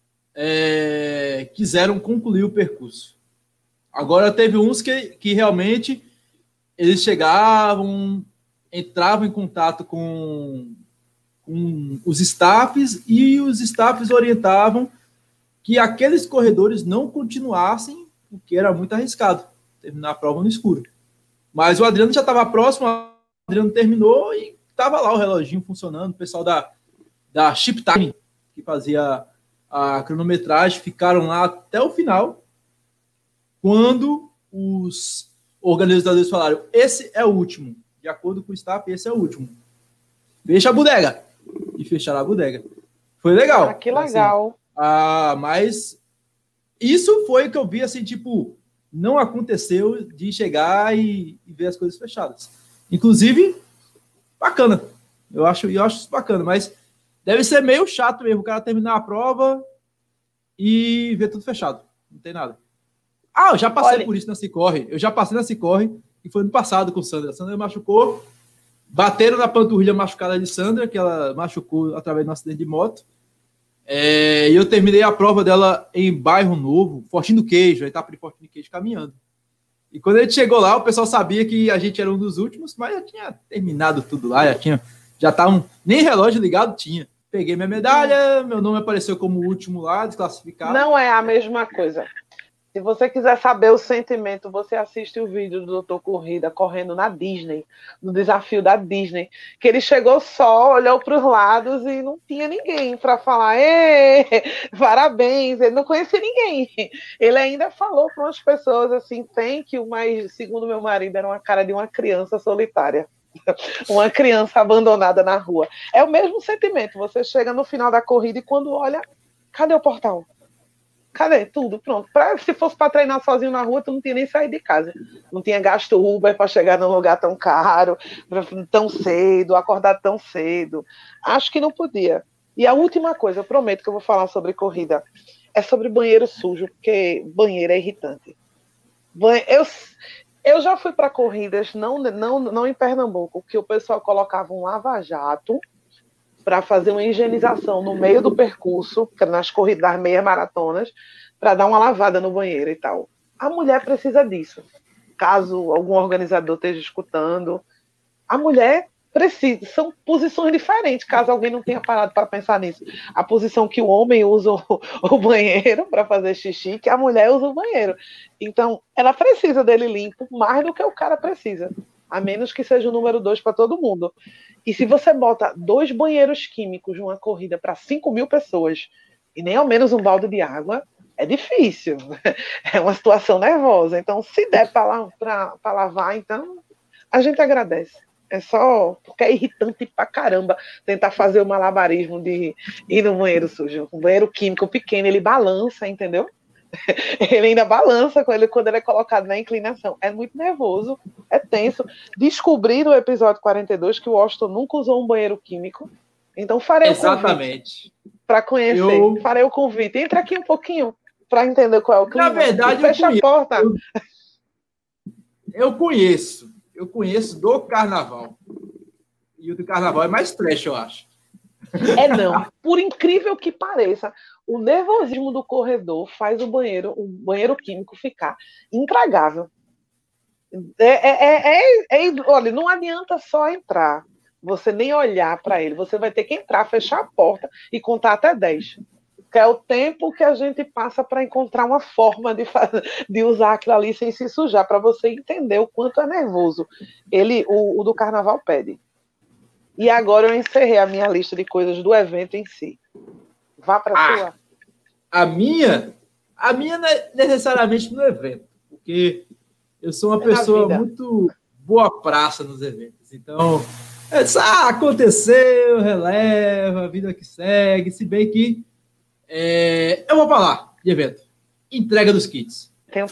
quiseram concluir o percurso. Agora teve uns que realmente eles chegavam, entravam em contato com os staffs e os staffs orientavam que aqueles corredores não continuassem, porque era muito arriscado terminar a prova no escuro. Mas o Adriano já estava próximo, o Adriano terminou e estava lá o reloginho funcionando. O pessoal da Chip Time, que fazia a cronometragem, ficaram lá até o final, quando os organizadores falaram, esse é o último. De acordo com o staff, esse é o último. Fecha a bodega. E fecharam a bodega. Foi legal. Que legal. Assim, mas isso foi o que eu vi, assim, tipo, não aconteceu de chegar e ver as coisas fechadas. Inclusive, bacana. Eu acho isso bacana, mas deve ser meio chato mesmo o cara terminar a prova e ver tudo fechado. Não tem nada. Eu já passei por isso na Cicorre. Eu já passei na Cicorre e foi no passado com Sandra. A Sandra machucou, bateram na panturrilha machucada de Sandra, que ela machucou através de um acidente de moto. E eu terminei a prova dela em Bairro Novo, Fortinho do Queijo, a etapa de Fortinho do Queijo, caminhando. E quando a gente chegou lá, o pessoal sabia que a gente era um dos últimos, mas já tinha terminado tudo lá, já tava nem relógio ligado tinha. Peguei minha medalha, meu nome apareceu como o último lá, desclassificado. Não é a mesma coisa. Se você quiser saber o sentimento, você assiste o vídeo do Doutor Corrida correndo na Disney, no desafio da Disney, que ele chegou só, olhou para os lados e não tinha ninguém para falar, parabéns, ele não conhecia ninguém. Ele ainda falou para umas pessoas assim, segundo meu marido, era uma cara de uma criança solitária. uma criança abandonada na rua. É o mesmo sentimento. Você chega no final da corrida e quando olha, cadê o portal? Cadê? Tudo, pronto. Se fosse para treinar sozinho na rua, tu não tinha nem saído de casa. Não tinha gasto Uber para chegar num lugar tão caro, tão cedo, acordar tão cedo. Acho que não podia. E a última coisa, eu prometo que eu vou falar sobre corrida, é sobre banheiro sujo, porque banheiro é irritante. Eu já fui para corridas, não em Pernambuco, que o pessoal colocava um lava-jato para fazer uma higienização no meio do percurso, nas corridas das meias maratonas, para dar uma lavada no banheiro e tal. A mulher precisa disso. Caso algum organizador esteja escutando, a mulher precisa. São posições diferentes, caso alguém não tenha parado para pensar nisso. A posição que o homem usa o banheiro para fazer xixi, que a mulher usa o banheiro. Então, ela precisa dele limpo mais do que o cara precisa. A menos que seja o número 2 para todo mundo. E se você bota 2 banheiros químicos numa corrida para 5.000 pessoas e nem ao menos um balde de água, é difícil. É uma situação nervosa. Então, se der para lavar, então, a gente agradece. É só porque é irritante pra caramba tentar fazer o malabarismo de ir no banheiro sujo. Um banheiro químico pequeno, ele balança, entendeu? Ele ainda balança quando ele é colocado na inclinação. É muito nervoso, é tenso. Descobri no episódio 42 que o Washington nunca usou um banheiro químico. Então farei o convite para conhecer. Farei o convite. Entra aqui um pouquinho para entender qual é o clima. Na verdade, fecha a porta. Eu conheço do carnaval. E o do carnaval é mais trash, eu acho. É não. Por incrível que pareça, o nervosismo do corredor faz o banheiro químico ficar intragável. Olha, não adianta só entrar, você nem olhar para ele. Você vai ter que entrar, fechar a porta e contar até 10. Que é o tempo que a gente passa para encontrar uma forma de usar aquilo ali sem se sujar, para você entender o quanto é nervoso. O do carnaval pede. E agora eu encerrei a minha lista de coisas do evento em si. Vá para a sua. A minha não é necessariamente no evento, porque eu sou uma pessoa muito boa praça nos eventos. Então, aconteceu, releva, a vida que segue, se bem que eu vou falar de evento. Entrega dos kits.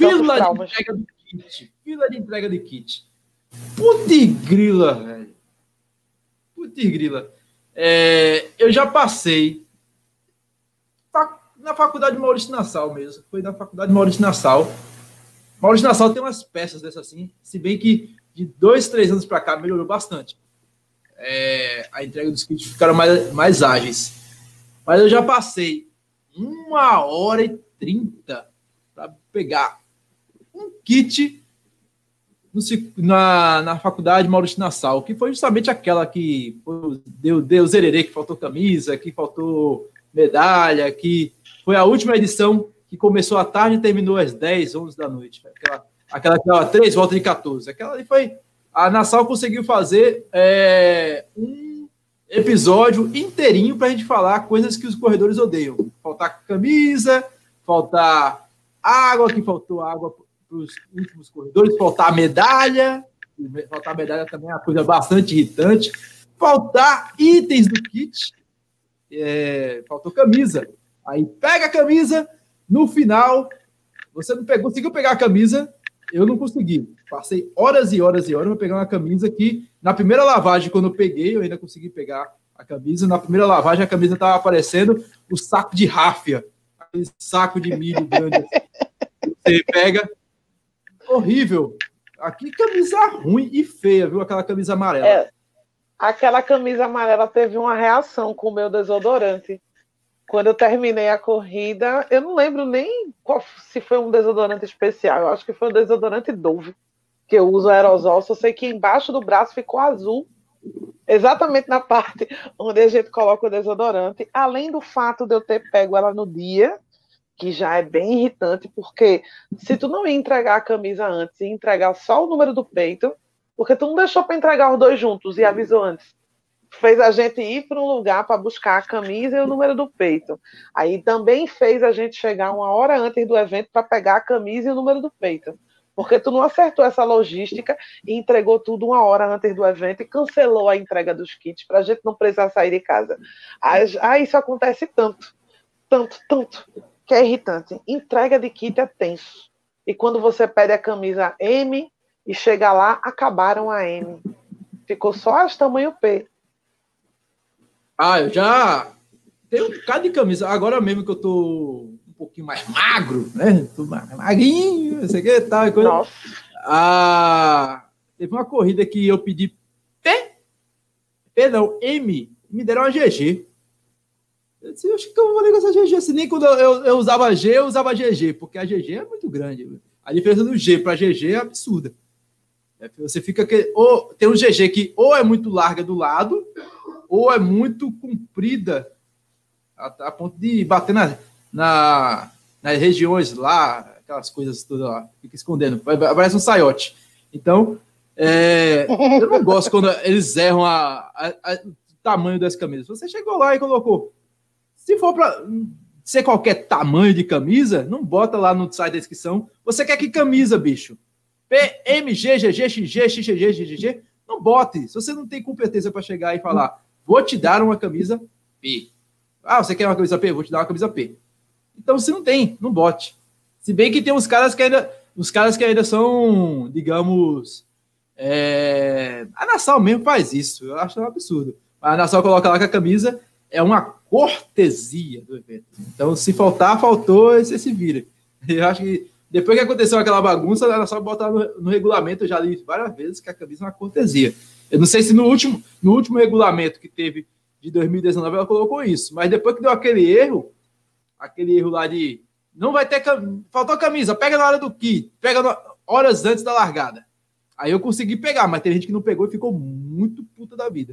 Fila de entrega de kit. Putigrila, velho. Putigrila. Eu já passei na faculdade de Maurício Nassau mesmo. Foi na faculdade de Maurício Nassau. Maurício Nassau tem umas peças dessas assim, se bem que de 2, 3 anos para cá melhorou bastante. A entrega dos kits ficaram mais ágeis. Mas eu já passei 1h30 para pegar um kit na faculdade de Maurício Nassau, que foi justamente aquela que deu zererê, que faltou camisa, que faltou medalha, que foi a última edição que começou à tarde e terminou às 10, 11 da noite. Aquela que dava 3 voltas de 14. Aquela ali foi... A Nassau conseguiu fazer um episódio inteirinho para a gente falar coisas que os corredores odeiam. Faltar camisa, faltar água, que faltou água para os últimos corredores, faltar medalha. Faltar medalha também é uma coisa bastante irritante. Faltar itens do kit. Faltou camisa. Aí pega a camisa, no final, você não conseguiu pegar a camisa, eu não consegui. Passei horas e horas e horas para pegar uma camisa que, na primeira lavagem, quando eu peguei, eu ainda consegui pegar a camisa. Na primeira lavagem, a camisa estava aparecendo o saco de ráfia, aquele saco de milho grande. Assim. Você pega. Horrível. Aqui, camisa ruim e feia, viu? Aquela camisa amarela. Aquela camisa amarela teve uma reação com o meu desodorante. Quando eu terminei a corrida, eu não lembro nem se foi um desodorante especial. Eu acho que foi um desodorante Dove, que eu uso aerosol. Só sei que embaixo do braço ficou azul, exatamente na parte onde a gente coloca o desodorante. Além do fato de eu ter pego ela no dia, que já é bem irritante, porque se tu não ia entregar a camisa antes e entregar só o número do peito, porque tu não deixou para entregar os 2 juntos e avisou antes. Fez a gente ir para um lugar para buscar a camisa e o número do peito. Aí também fez a gente chegar 1 hora antes do evento para pegar a camisa e o número do peito. Porque tu não acertou essa logística e entregou tudo 1 hora antes do evento e cancelou a entrega dos kits para a gente não precisar sair de casa. Isso acontece tanto, que é irritante. Entrega de kit é tenso. E quando você pede a camisa M e chega lá, acabaram a M. Ficou só as tamanho P. Eu já tenho um bocado de camisa. Agora mesmo que eu tô um pouquinho mais magro, né? Tô magrinho, não sei o que tal. E coisa. Nossa. Teve uma corrida que eu pedi M, me deram uma GG. Eu disse, acho que eu vou ligar essa GG. Assim, nem quando eu usava G, eu usava GG, porque a GG é muito grande. A diferença do G para GG é absurda. Você fica ou tem um GG que ou é muito larga do lado, ou é muito comprida a ponto de bater nas regiões lá, aquelas coisas todas lá, fica escondendo, parece um saiote. Então, eu não gosto quando eles erram o tamanho das camisas. Você chegou lá e colocou. Se for para ser qualquer tamanho de camisa, não bota lá no site da descrição. Você quer que camisa, bicho? P, M, G, GG, XG, XG, GG. Não bote. Se você não tem competência para chegar e falar, vou te dar uma camisa P. Você quer uma camisa P? Vou te dar uma camisa P. Então, se não tem, não bote. Se bem que tem uns caras que ainda são, digamos, a Nassau mesmo faz isso. Eu acho um absurdo. A Nassau coloca lá que a camisa é uma cortesia do evento. Então, se faltar, faltou, você se vira. Eu acho que depois que aconteceu aquela bagunça, ela só botar no regulamento, eu já li várias vezes que a camisa é uma cortesia. Eu não sei se no último regulamento que teve de 2019 ela colocou isso, mas depois que deu aquele erro lá de não vai ter faltou a camisa, pega na hora do kit, pega horas antes da largada. Aí eu consegui pegar, mas tem gente que não pegou e ficou muito puta da vida.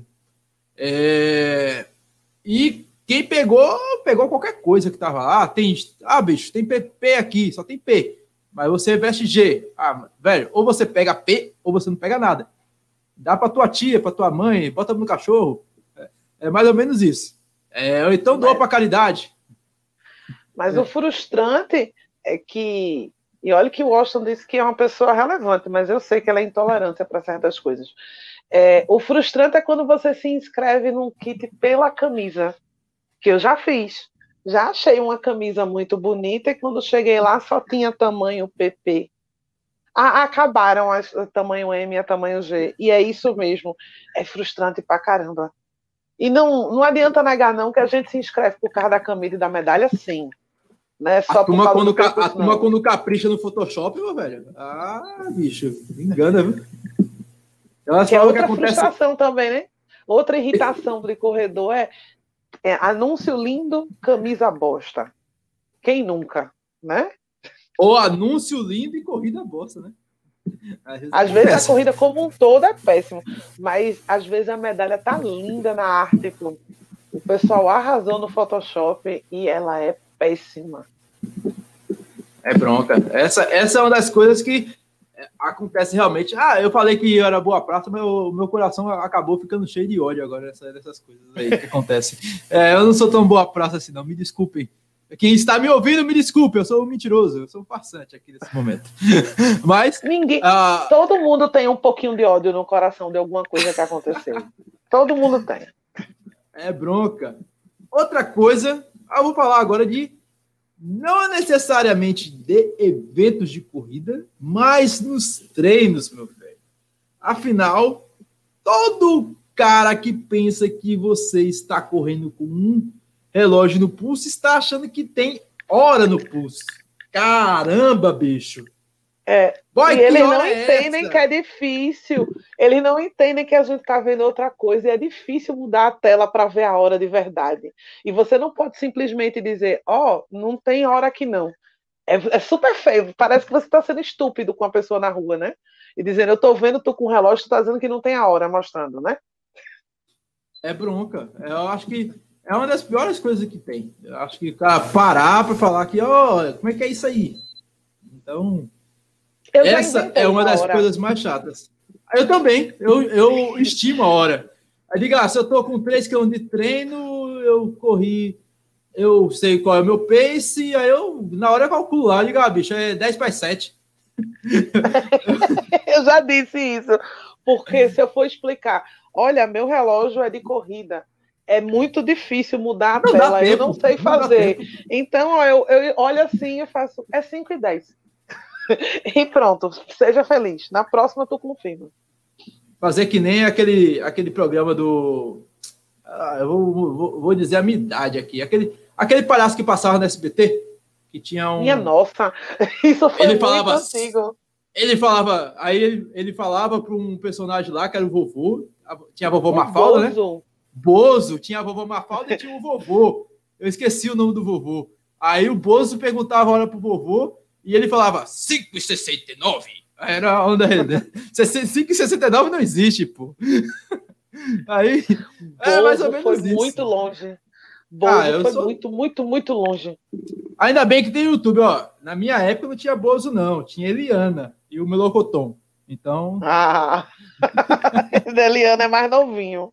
E quem pegou qualquer coisa que tava lá. Bicho, tem P aqui, só tem P. Mas você veste G. Velho, ou você pega P, ou você não pega nada. Dá pra tua tia, pra tua mãe, bota no cachorro. É mais ou menos isso. Ou então doa pra caridade. Mas o frustrante é que... E olha que o Washington disse que é uma pessoa relevante, mas eu sei que ela é intolerante para certas coisas. O frustrante é quando você se inscreve num kit pela camisa, que eu já fiz. Já achei uma camisa muito bonita e quando cheguei lá só tinha tamanho PP. Acabaram a tamanho M e a tamanho G. E é isso mesmo. É frustrante pra caramba. E não adianta negar não que a gente se inscreve por causa da camisa e da medalha, sim. Né? Só a turma quando capricha no Photoshop, meu velho. Bicho, me engana, viu? Que é outra frustração também, né? Outra irritação de corredor é anúncio lindo, camisa bosta. Quem nunca, né? Ou anúncio lindo e corrida bosta, né? Às vezes a corrida como um todo é péssimo, mas às vezes a medalha tá linda na arte, pô. O pessoal arrasou no Photoshop e ela é péssima. É bronca. Essa é uma das coisas que acontece realmente. Eu falei que eu era boa praça, mas o meu coração acabou ficando cheio de ódio agora dessas coisas aí que acontecem. Eu não sou tão boa praça assim, não. Me desculpem. Quem está me ouvindo, me desculpe. Eu sou um mentiroso. Eu sou um farsante aqui nesse momento. Mas... Todo mundo tem um pouquinho de ódio no coração de alguma coisa que aconteceu. Todo mundo tem. É bronca. Outra coisa, eu vou falar agora de não necessariamente de eventos de corrida, mas nos treinos, meu velho. Afinal, todo cara que pensa que você está correndo com um relógio no pulso está achando que tem hora no pulso. Caramba, bicho! E eles não entendem que é difícil. Eles não entendem que a gente está vendo outra coisa e é difícil mudar a tela para ver a hora de verdade. E você não pode simplesmente dizer, não tem hora aqui não. É super feio. Parece que você está sendo estúpido com a pessoa na rua, né? E dizendo, eu estou vendo, tu com o relógio, tu está dizendo que não tem a hora, mostrando, né? É bronca. Eu acho que é uma das piores coisas que tem. Eu acho que parar para falar que, como é que é isso aí? Então... Essa é uma das coisas mais chatas. Eu também, eu estimo a hora. Aí diga, se eu estou com 3 km de treino, eu corri, eu sei qual é o meu pace, aí na hora eu calculo lá, diga, bicho, é 10 para 7. Eu já disse isso, porque se eu for explicar, olha, meu relógio é de corrida, é muito difícil mudar a Não dá tela, eu tempo, não sei não dá fazer. tempo. Então, ó, eu olho assim e faço, é 5:10. E pronto, seja feliz. Na próxima tu confirma. Fazer que nem aquele programa do... eu vou dizer a minha idade aqui. Aquele palhaço que passava no SBT, que tinha um... Minha nossa, isso foi Ele muito falava... antigo. Ele falava para um personagem lá, que era o vovô, tinha a vovó O Mafalda, né? Bozo. Bozo, tinha a vovó Mafalda e tinha o vovô. Eu esqueci o nome do vovô. Aí o Bozo perguntava a hora pro vovô e ele falava 5,69. Era a onda dele. 5,69 não existe, pô. Aí, é mais ou Bozo menos foi isso. muito longe. Bozo foi sou... muito, muito, muito longe. Ainda bem que tem YouTube, ó. Na minha época não tinha Bozo, não. Tinha Eliana e o Melocoton. Então... Ah, Deliano é mais novinho.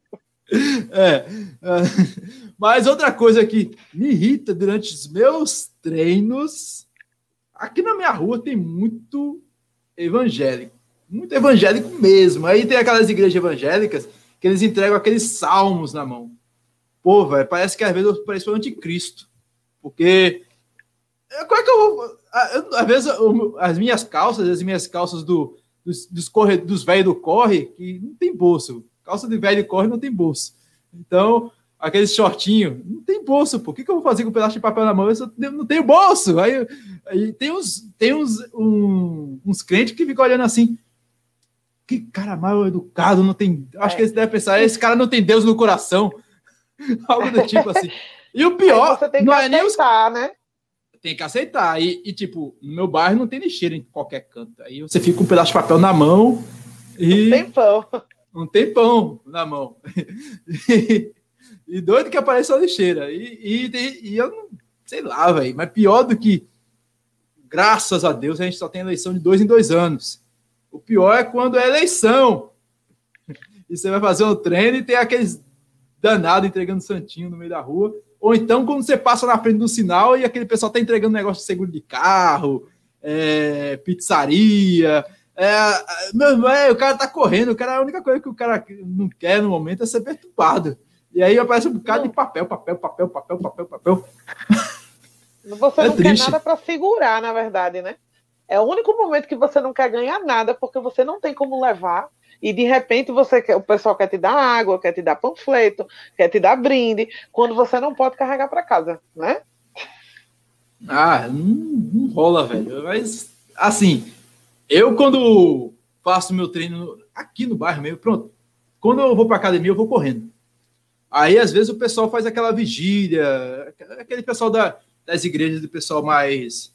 Mas outra coisa que me irrita durante os meus treinos, aqui na minha rua tem muito evangélico mesmo. Aí tem aquelas igrejas evangélicas que eles entregam aqueles salmos na mão. Pô, velho, parece que às vezes eu pareço o anticristo, porque como é que eu vou... Às vezes as minhas calças dos velhos do corre, que não tem bolso. Calça de velho de corre não tem bolso. Então, aquele shortinho, não tem bolso, pô. O que eu vou fazer com um pedaço de papel na mão? Eu não tenho bolso. Aí tem uns crentes que ficam olhando assim. Que cara mal educado, não tem. Acho que eles devem pensar, esse cara não tem Deus no coração. Algo do tipo assim. E o pior, você tem que não aceitar, é nem os... né? Tem que aceitar. Tipo, no meu bairro não tem lixeira em qualquer canto. Aí você fica com um pedaço de papel na mão e... Tempão. Um tempão na mão. E doido que aparece a lixeira. E eu não sei lá, velho. Mas pior do que, graças a Deus, a gente só tem eleição de 2 em 2 anos. O pior é quando é eleição. E você vai fazer um treino e tem aqueles danados entregando santinho no meio da rua. Ou então quando você passa na frente do sinal e aquele pessoal tá entregando negócio de seguro de carro, pizzaria... o cara tá correndo, a única coisa que o cara não quer no momento é ser perturbado. E aí aparece um bocado de papel. Você não quer nada para segurar, na verdade, né? É o único momento que você não quer ganhar nada, porque você não tem como levar, e de repente o pessoal quer te dar água, quer te dar panfleto, quer te dar brinde, quando você não pode carregar para casa, né? Não rola, velho. Mas, assim... Eu, quando faço meu treino aqui no bairro mesmo, pronto. Quando eu vou para academia, eu vou correndo. Aí, às vezes, o pessoal faz aquela vigília, aquele pessoal das igrejas, do pessoal mais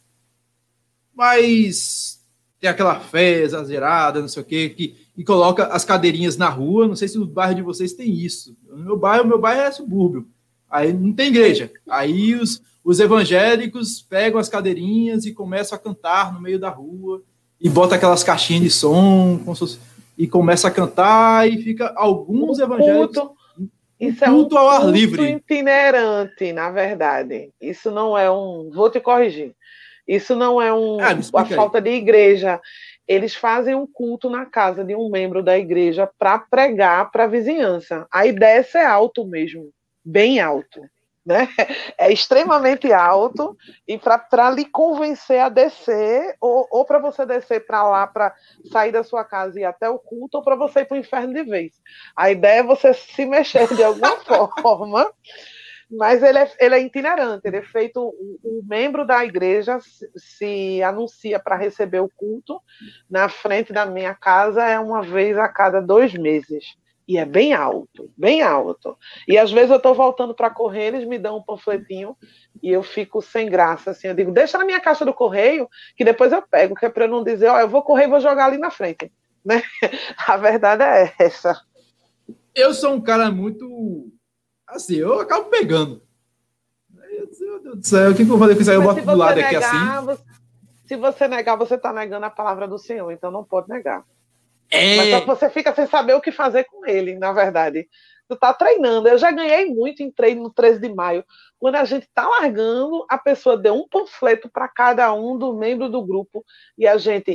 tem aquela fé exagerada, não sei o quê, e coloca as cadeirinhas na rua. Não sei se no bairro de vocês tem isso. O meu bairro é subúrbio. Aí não tem igreja. Aí os evangélicos pegam as cadeirinhas e começam a cantar no meio da rua. E bota aquelas caixinhas de som e começa a cantar e fica alguns evangélicos... Isso é um culto ao ar livre. Itinerante, na verdade. Isso não é Vou te corrigir. Isso não é a falta de igreja. Eles fazem um culto na casa de um membro da igreja para pregar para a vizinhança. A ideia é ser alto mesmo. Bem alto. Né? É extremamente alto e para lhe convencer a descer ou para você descer para lá para sair da sua casa e ir até o culto ou para você ir para o inferno de vez. A ideia é você se mexer de alguma forma, mas ele é itinerante, ele é feito, o membro da igreja se anuncia para receber o culto na frente da minha casa uma vez a cada 2 meses. E é bem alto, bem alto. E às vezes eu estou voltando para correr, eles me dão um panfletinho e eu fico sem graça. Assim, eu digo, deixa na minha caixa do correio, que depois eu pego, que é para eu não dizer, eu vou correr e vou jogar ali na frente. Né? A verdade é essa. Eu sou um cara muito... Assim, eu acabo pegando. Meu Deus do céu, o que eu vou fazer com isso aí? Eu boto do lado aqui assim. Se você negar, você está negando a palavra do Senhor, então não pode negar. Mas só que você fica sem saber o que fazer com ele, na verdade. Tu tá treinando. Eu já ganhei muito em treino no 13 de maio. Quando a gente tá largando, a pessoa deu um panfleto para cada um do membro do grupo e a gente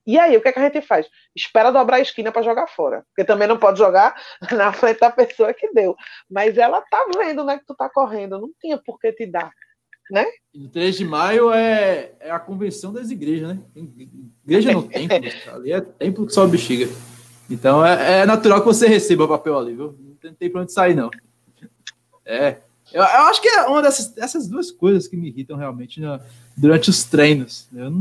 E aí, o que é que a gente faz? Espera dobrar a esquina para jogar fora. Porque também não pode jogar na frente da pessoa que deu. Mas ela tá vendo, né, que tu tá correndo. Não tinha por que te dar, né? E no 3 de maio é a convenção das igrejas, né? Igreja no templo, ali é templo que sobe bexiga. Então é natural que você receba papel ali, viu? Não tem pra onde sair, não. Eu acho que é uma dessas duas coisas que me irritam realmente durante os treinos. Eu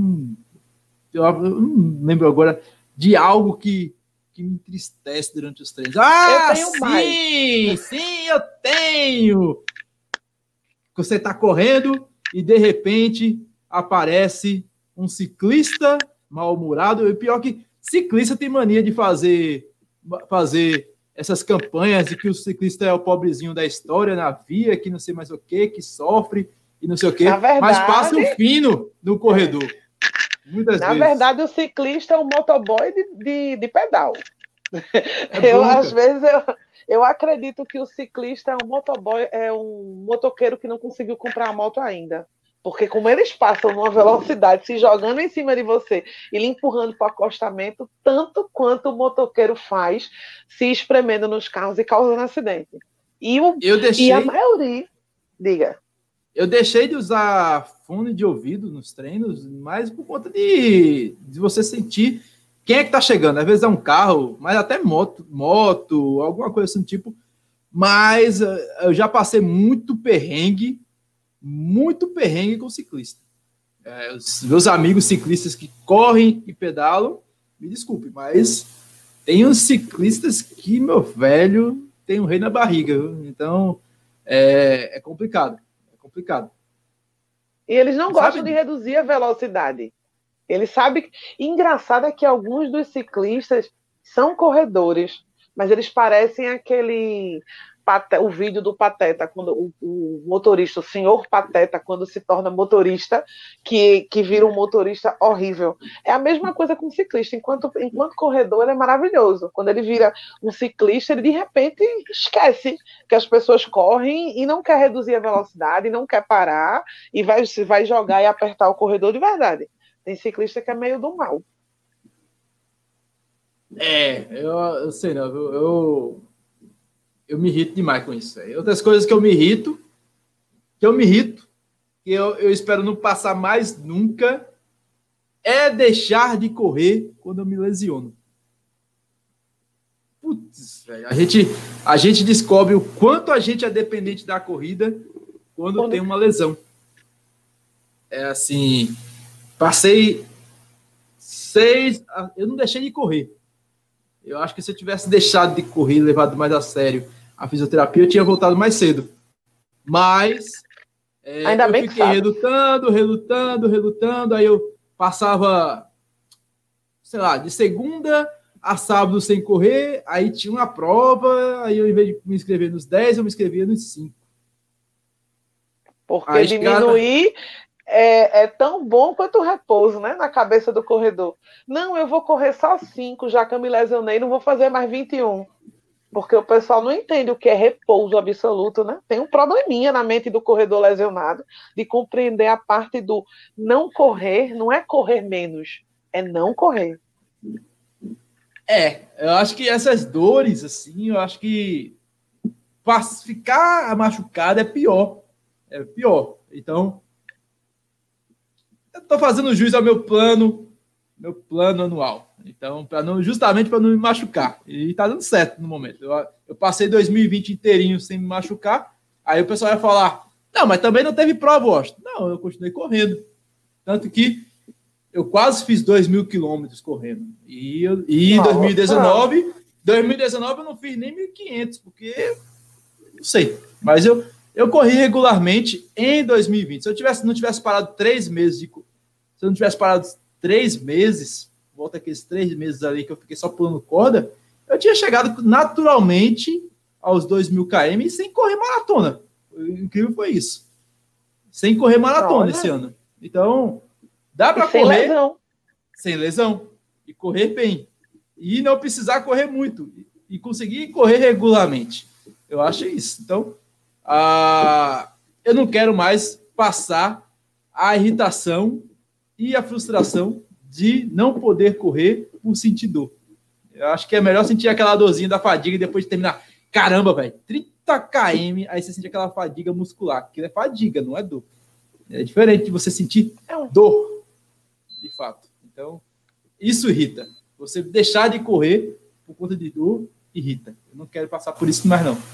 não lembro agora de algo que me entristece durante os treinos. Ah, sim, eu tenho! Você está correndo e, de repente, aparece um ciclista mal-humorado. E pior que ciclista tem mania de fazer essas campanhas de que o ciclista é o pobrezinho da história na via, que não sei mais o que sofre e não sei o quê, mas passa o fino no corredor. Muitas vezes. Na verdade, o ciclista é um motoboy de pedal. Às vezes, eu acredito que o ciclista é um motoboy, é um motoqueiro que não conseguiu comprar a moto ainda. Porque como eles passam numa velocidade, se jogando em cima de você e lhe empurrando para o acostamento, tanto quanto o motoqueiro faz, se espremendo nos carros e causando acidente. E a maioria... Diga. Eu deixei de usar fone de ouvido nos treinos, mas por conta de você sentir quem é que tá chegando. Às vezes é um carro, mas até moto, alguma coisa assim, tipo. Mas eu já passei muito perrengue com ciclista. Os meus amigos ciclistas que correm e pedalam, me desculpe, mas tem uns ciclistas que, meu velho, tem um rei na barriga, viu? Então é complicado. E eles não gostam de reduzir a velocidade. Eles sabem... Engraçado é que alguns dos ciclistas são corredores, mas eles parecem o vídeo do Pateta, quando o motorista, o senhor Pateta, quando se torna motorista, que vira um motorista horrível. É a mesma coisa com o ciclista. Enquanto corredor, ele é maravilhoso. Quando ele vira um ciclista, ele de repente esquece que as pessoas correm e não quer reduzir a velocidade, não quer parar, e vai jogar e apertar o corredor de verdade. Tem ciclista que é meio do mal. Eu sei não, eu me irrito demais com isso. Outras coisas que eu me irrito, que eu espero não passar mais nunca, é deixar de correr quando eu me lesiono. Putz, velho, a gente descobre o quanto a gente é dependente da corrida quando tem uma lesão. É assim, passei 6... Eu não deixei de correr. Eu acho que se eu tivesse deixado de correr, levado mais a sério a fisioterapia, eu tinha voltado mais cedo. Mas Ainda bem eu fiquei relutando, aí eu passava, sei lá, de segunda a sábado sem correr, aí tinha uma prova, aí eu, em vez de me inscrever nos 10, eu me inscrevia nos 5. Porque aí, diminuir é tão bom quanto o repouso, né? Na cabeça do corredor. Não, eu vou correr só 5, já que eu me lesionei, não vou fazer mais 21. Porque o pessoal não entende o que é repouso absoluto, né? Tem um probleminha na mente do corredor lesionado de compreender a parte do não correr, não é correr menos, é não correr. Eu acho que essas dores, assim, eu acho que ficar machucado é pior. É pior. Então, eu tô fazendo jus ao meu plano anual. Então, justamente para não me machucar. E tá dando certo no momento. Eu passei 2020 inteirinho sem me machucar. Aí o pessoal vai falar, não, mas também não teve prova, Washington. Não, eu continuei correndo. Tanto que eu quase fiz 2.000 quilômetros correndo. E em 2019 eu não fiz nem 1.500, porque não sei. Mas eu corri regularmente em 2020. Se eu não tivesse parado 3 meses, se eu não tivesse parado 3 meses, volta aqueles 3 meses ali que eu fiquei só pulando corda, eu tinha chegado naturalmente aos 2.000 km sem correr maratona. O incrível foi isso. Sem correr maratona esse ano. Então, dá para correr sem lesão e correr bem. E não precisar correr muito e conseguir correr regularmente. Eu acho isso. Então, eu não quero mais passar a irritação e a frustração de não poder correr por sentir dor. Eu acho que é melhor sentir aquela dorzinha da fadiga e depois de terminar. Caramba, velho, 30 km, aí você sente aquela fadiga muscular. Aquilo é fadiga, não é dor. É diferente de você sentir dor, de fato. Então, isso irrita. Você deixar de correr por conta de dor, irrita. Eu não quero passar por isso mais, não.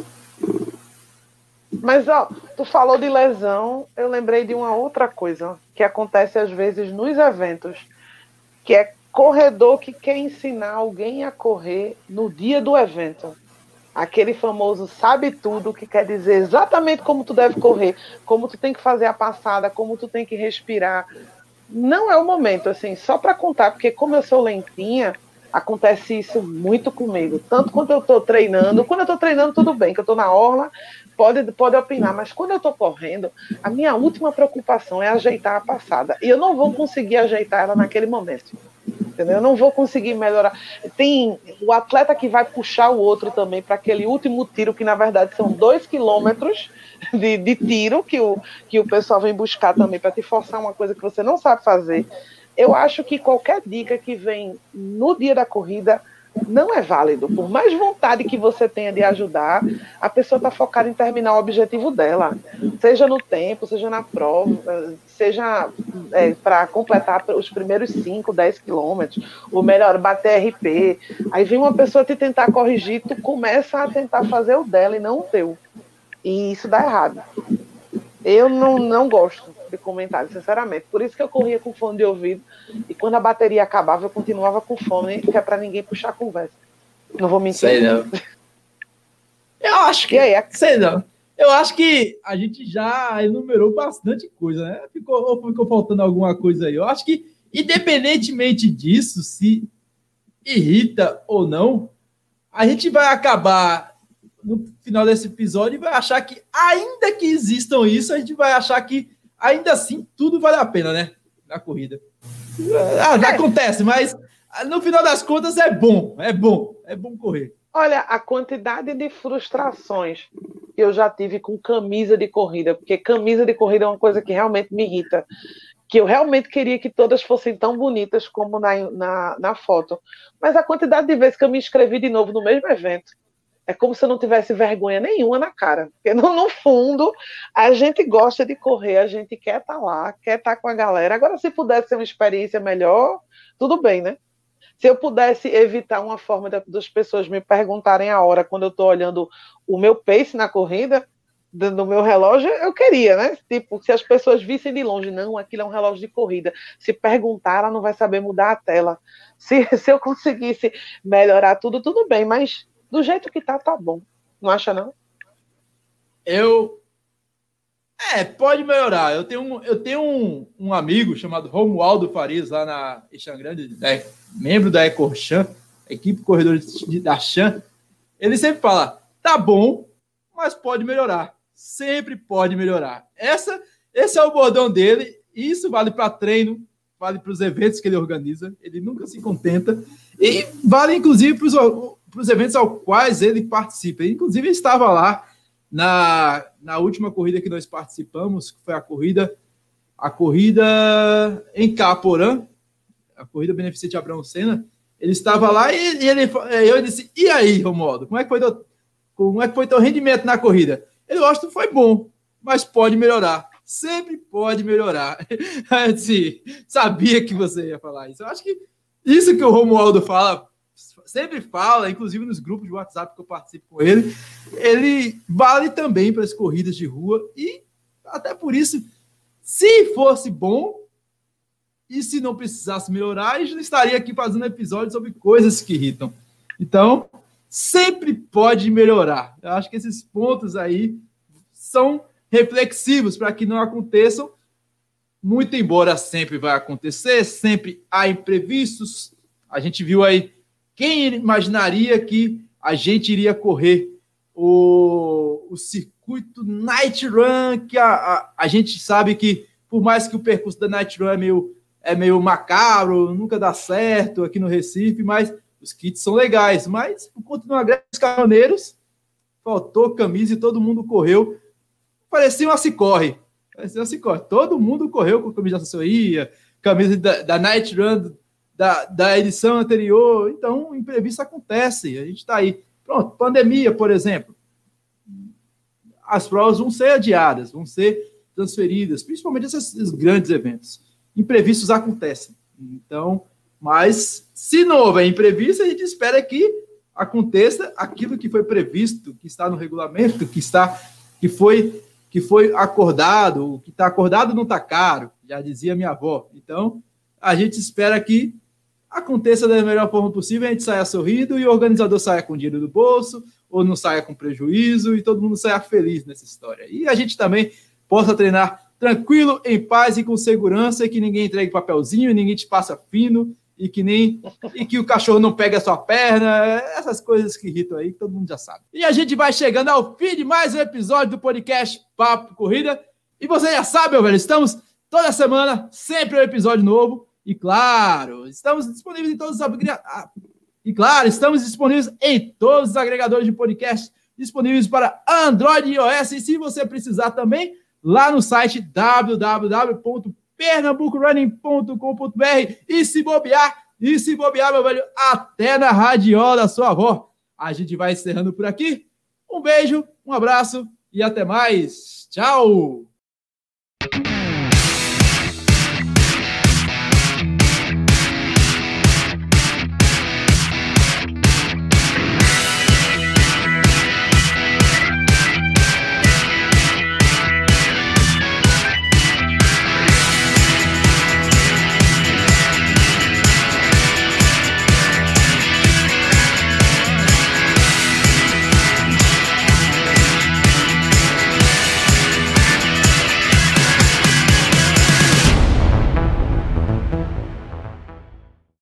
Mas, ó, tu falou de lesão, eu lembrei de uma outra coisa que acontece às vezes nos eventos, que é corredor que quer ensinar alguém a correr no dia do evento. Aquele famoso sabe tudo, que quer dizer exatamente como tu deve correr, como tu tem que fazer a passada, como tu tem que respirar. Não é o momento, assim, só para contar, porque como eu sou lentinha, acontece isso muito comigo. Tanto quando eu estou treinando, tudo bem, que eu estou na orla, pode opinar, mas quando eu estou correndo, a minha última preocupação é ajeitar a passada. E eu não vou conseguir ajeitar ela naquele momento. Entendeu? Eu não vou conseguir melhorar. Tem o atleta que vai puxar o outro também para aquele último tiro, que na verdade são 2 quilômetros de tiro que o pessoal vem buscar também para te forçar uma coisa que você não sabe fazer. Eu acho que qualquer dica que vem no dia da corrida não é válido. Por mais vontade que você tenha de ajudar, a pessoa está focada em terminar o objetivo dela. Seja no tempo, seja na prova, seja para completar os primeiros 5, 10 quilômetros, ou melhor, bater RP. Aí vem uma pessoa te tentar corrigir, tu começa a tentar fazer o dela e não o teu. E isso dá errado. Eu não gosto de comentários, sinceramente. Por isso que eu corria com fone de ouvido. E quando a bateria acabava, eu continuava com fone, que é para ninguém puxar a conversa. Não vou mentir. Sei não. Eu acho que... Sei não. Eu acho que a gente já enumerou bastante coisa, né? Ficou faltando alguma coisa aí. Eu acho que, independentemente disso, se irrita ou não, a gente vai acabar... no final desse episódio, vai achar que, ainda que existam isso, a gente vai achar que, ainda assim, tudo vale a pena, né? Na corrida. Acontece, mas no final das contas é bom correr. Olha, a quantidade de frustrações que eu já tive com camisa de corrida, porque camisa de corrida é uma coisa que realmente me irrita, que eu realmente queria que todas fossem tão bonitas como na foto. Mas a quantidade de vezes que eu me inscrevi de novo no mesmo evento, é como se eu não tivesse vergonha nenhuma na cara. Porque, no fundo, a gente gosta de correr, a gente quer estar lá, quer estar com a galera. Agora, se pudesse ser uma experiência melhor, tudo bem, né? Se eu pudesse evitar uma forma das pessoas me perguntarem a hora quando eu estou olhando o meu pace na corrida, no meu relógio, eu queria, né? Tipo, se as pessoas vissem de longe, não, aquilo é um relógio de corrida. Se perguntar, ela não vai saber mudar a tela. Se eu conseguisse melhorar tudo bem, mas... do jeito que tá bom. Não acha, não? Pode melhorar. Eu tenho um amigo chamado Romualdo Farias, lá na Xangrande, membro da Ecorchan, equipe corredora da Chan. Ele sempre fala, tá bom, mas pode melhorar. Sempre pode melhorar. Esse é o bordão dele. Isso vale para treino, vale para os eventos que ele organiza. Ele nunca se contenta. E vale, inclusive, para os eventos aos quais ele participa. Inclusive, ele estava lá na última corrida que nós participamos, que foi a corrida em Caporã, a corrida beneficente Abraão Senna. Ele estava lá e eu disse, e aí, Romualdo, como é que foi teu rendimento na corrida? Ele, acho que foi bom, mas pode melhorar. Sempre pode melhorar. Assim, sabia que você ia falar isso. Eu acho que isso que o Romualdo sempre fala, inclusive nos grupos de WhatsApp que eu participo com ele vale também para as corridas de rua, e até por isso, se fosse bom e se não precisasse melhorar, a gente não estaria aqui fazendo episódios sobre coisas que irritam. Então, sempre pode melhorar. Eu acho que esses pontos aí são reflexivos para que não aconteçam, muito embora sempre vai acontecer, sempre há imprevistos. A gente viu aí, quem imaginaria que a gente iria correr o circuito Night Run, que a gente sabe que, por mais que o percurso da Night Run é meio macabro, nunca dá certo aqui no Recife, mas os kits são legais. Mas, por conta de uma greve dos caminhoneiros, faltou camisa e todo mundo correu. Parecia uma Cicorre. Todo mundo correu com camisa de assessoria, camisa da Night Run da edição anterior. Então, imprevisto acontece, a gente está aí. Pronto, pandemia, por exemplo. As provas vão ser adiadas, vão ser transferidas, principalmente esses grandes eventos. Imprevistos acontecem. Então, mas se não houver imprevisto, a gente espera que aconteça aquilo que foi previsto, que está no regulamento, que foi acordado. O que está acordado não está caro, já dizia minha avó. Então, a gente espera que aconteça da melhor forma possível, a gente saia sorrindo e o organizador saia com dinheiro do bolso, ou não saia com prejuízo, e todo mundo saia feliz nessa história. E a gente também possa treinar tranquilo, em paz e com segurança, e que ninguém entregue papelzinho, ninguém te passa fino, e que o cachorro não pegue a sua perna, essas coisas que irritam aí, que todo mundo já sabe. E a gente vai chegando ao fim de mais um episódio do podcast Papo Corrida, e você já sabe, meu velho, estamos toda semana, sempre um episódio novo, e claro, estamos disponíveis em todos os agregadores de podcast, disponíveis para Android e iOS, e se você precisar também, lá no site www.pernambucorunning.com.br e se bobear, meu velho, até na radiola da sua avó. A gente vai encerrando por aqui. Um beijo, um abraço e até mais. Tchau!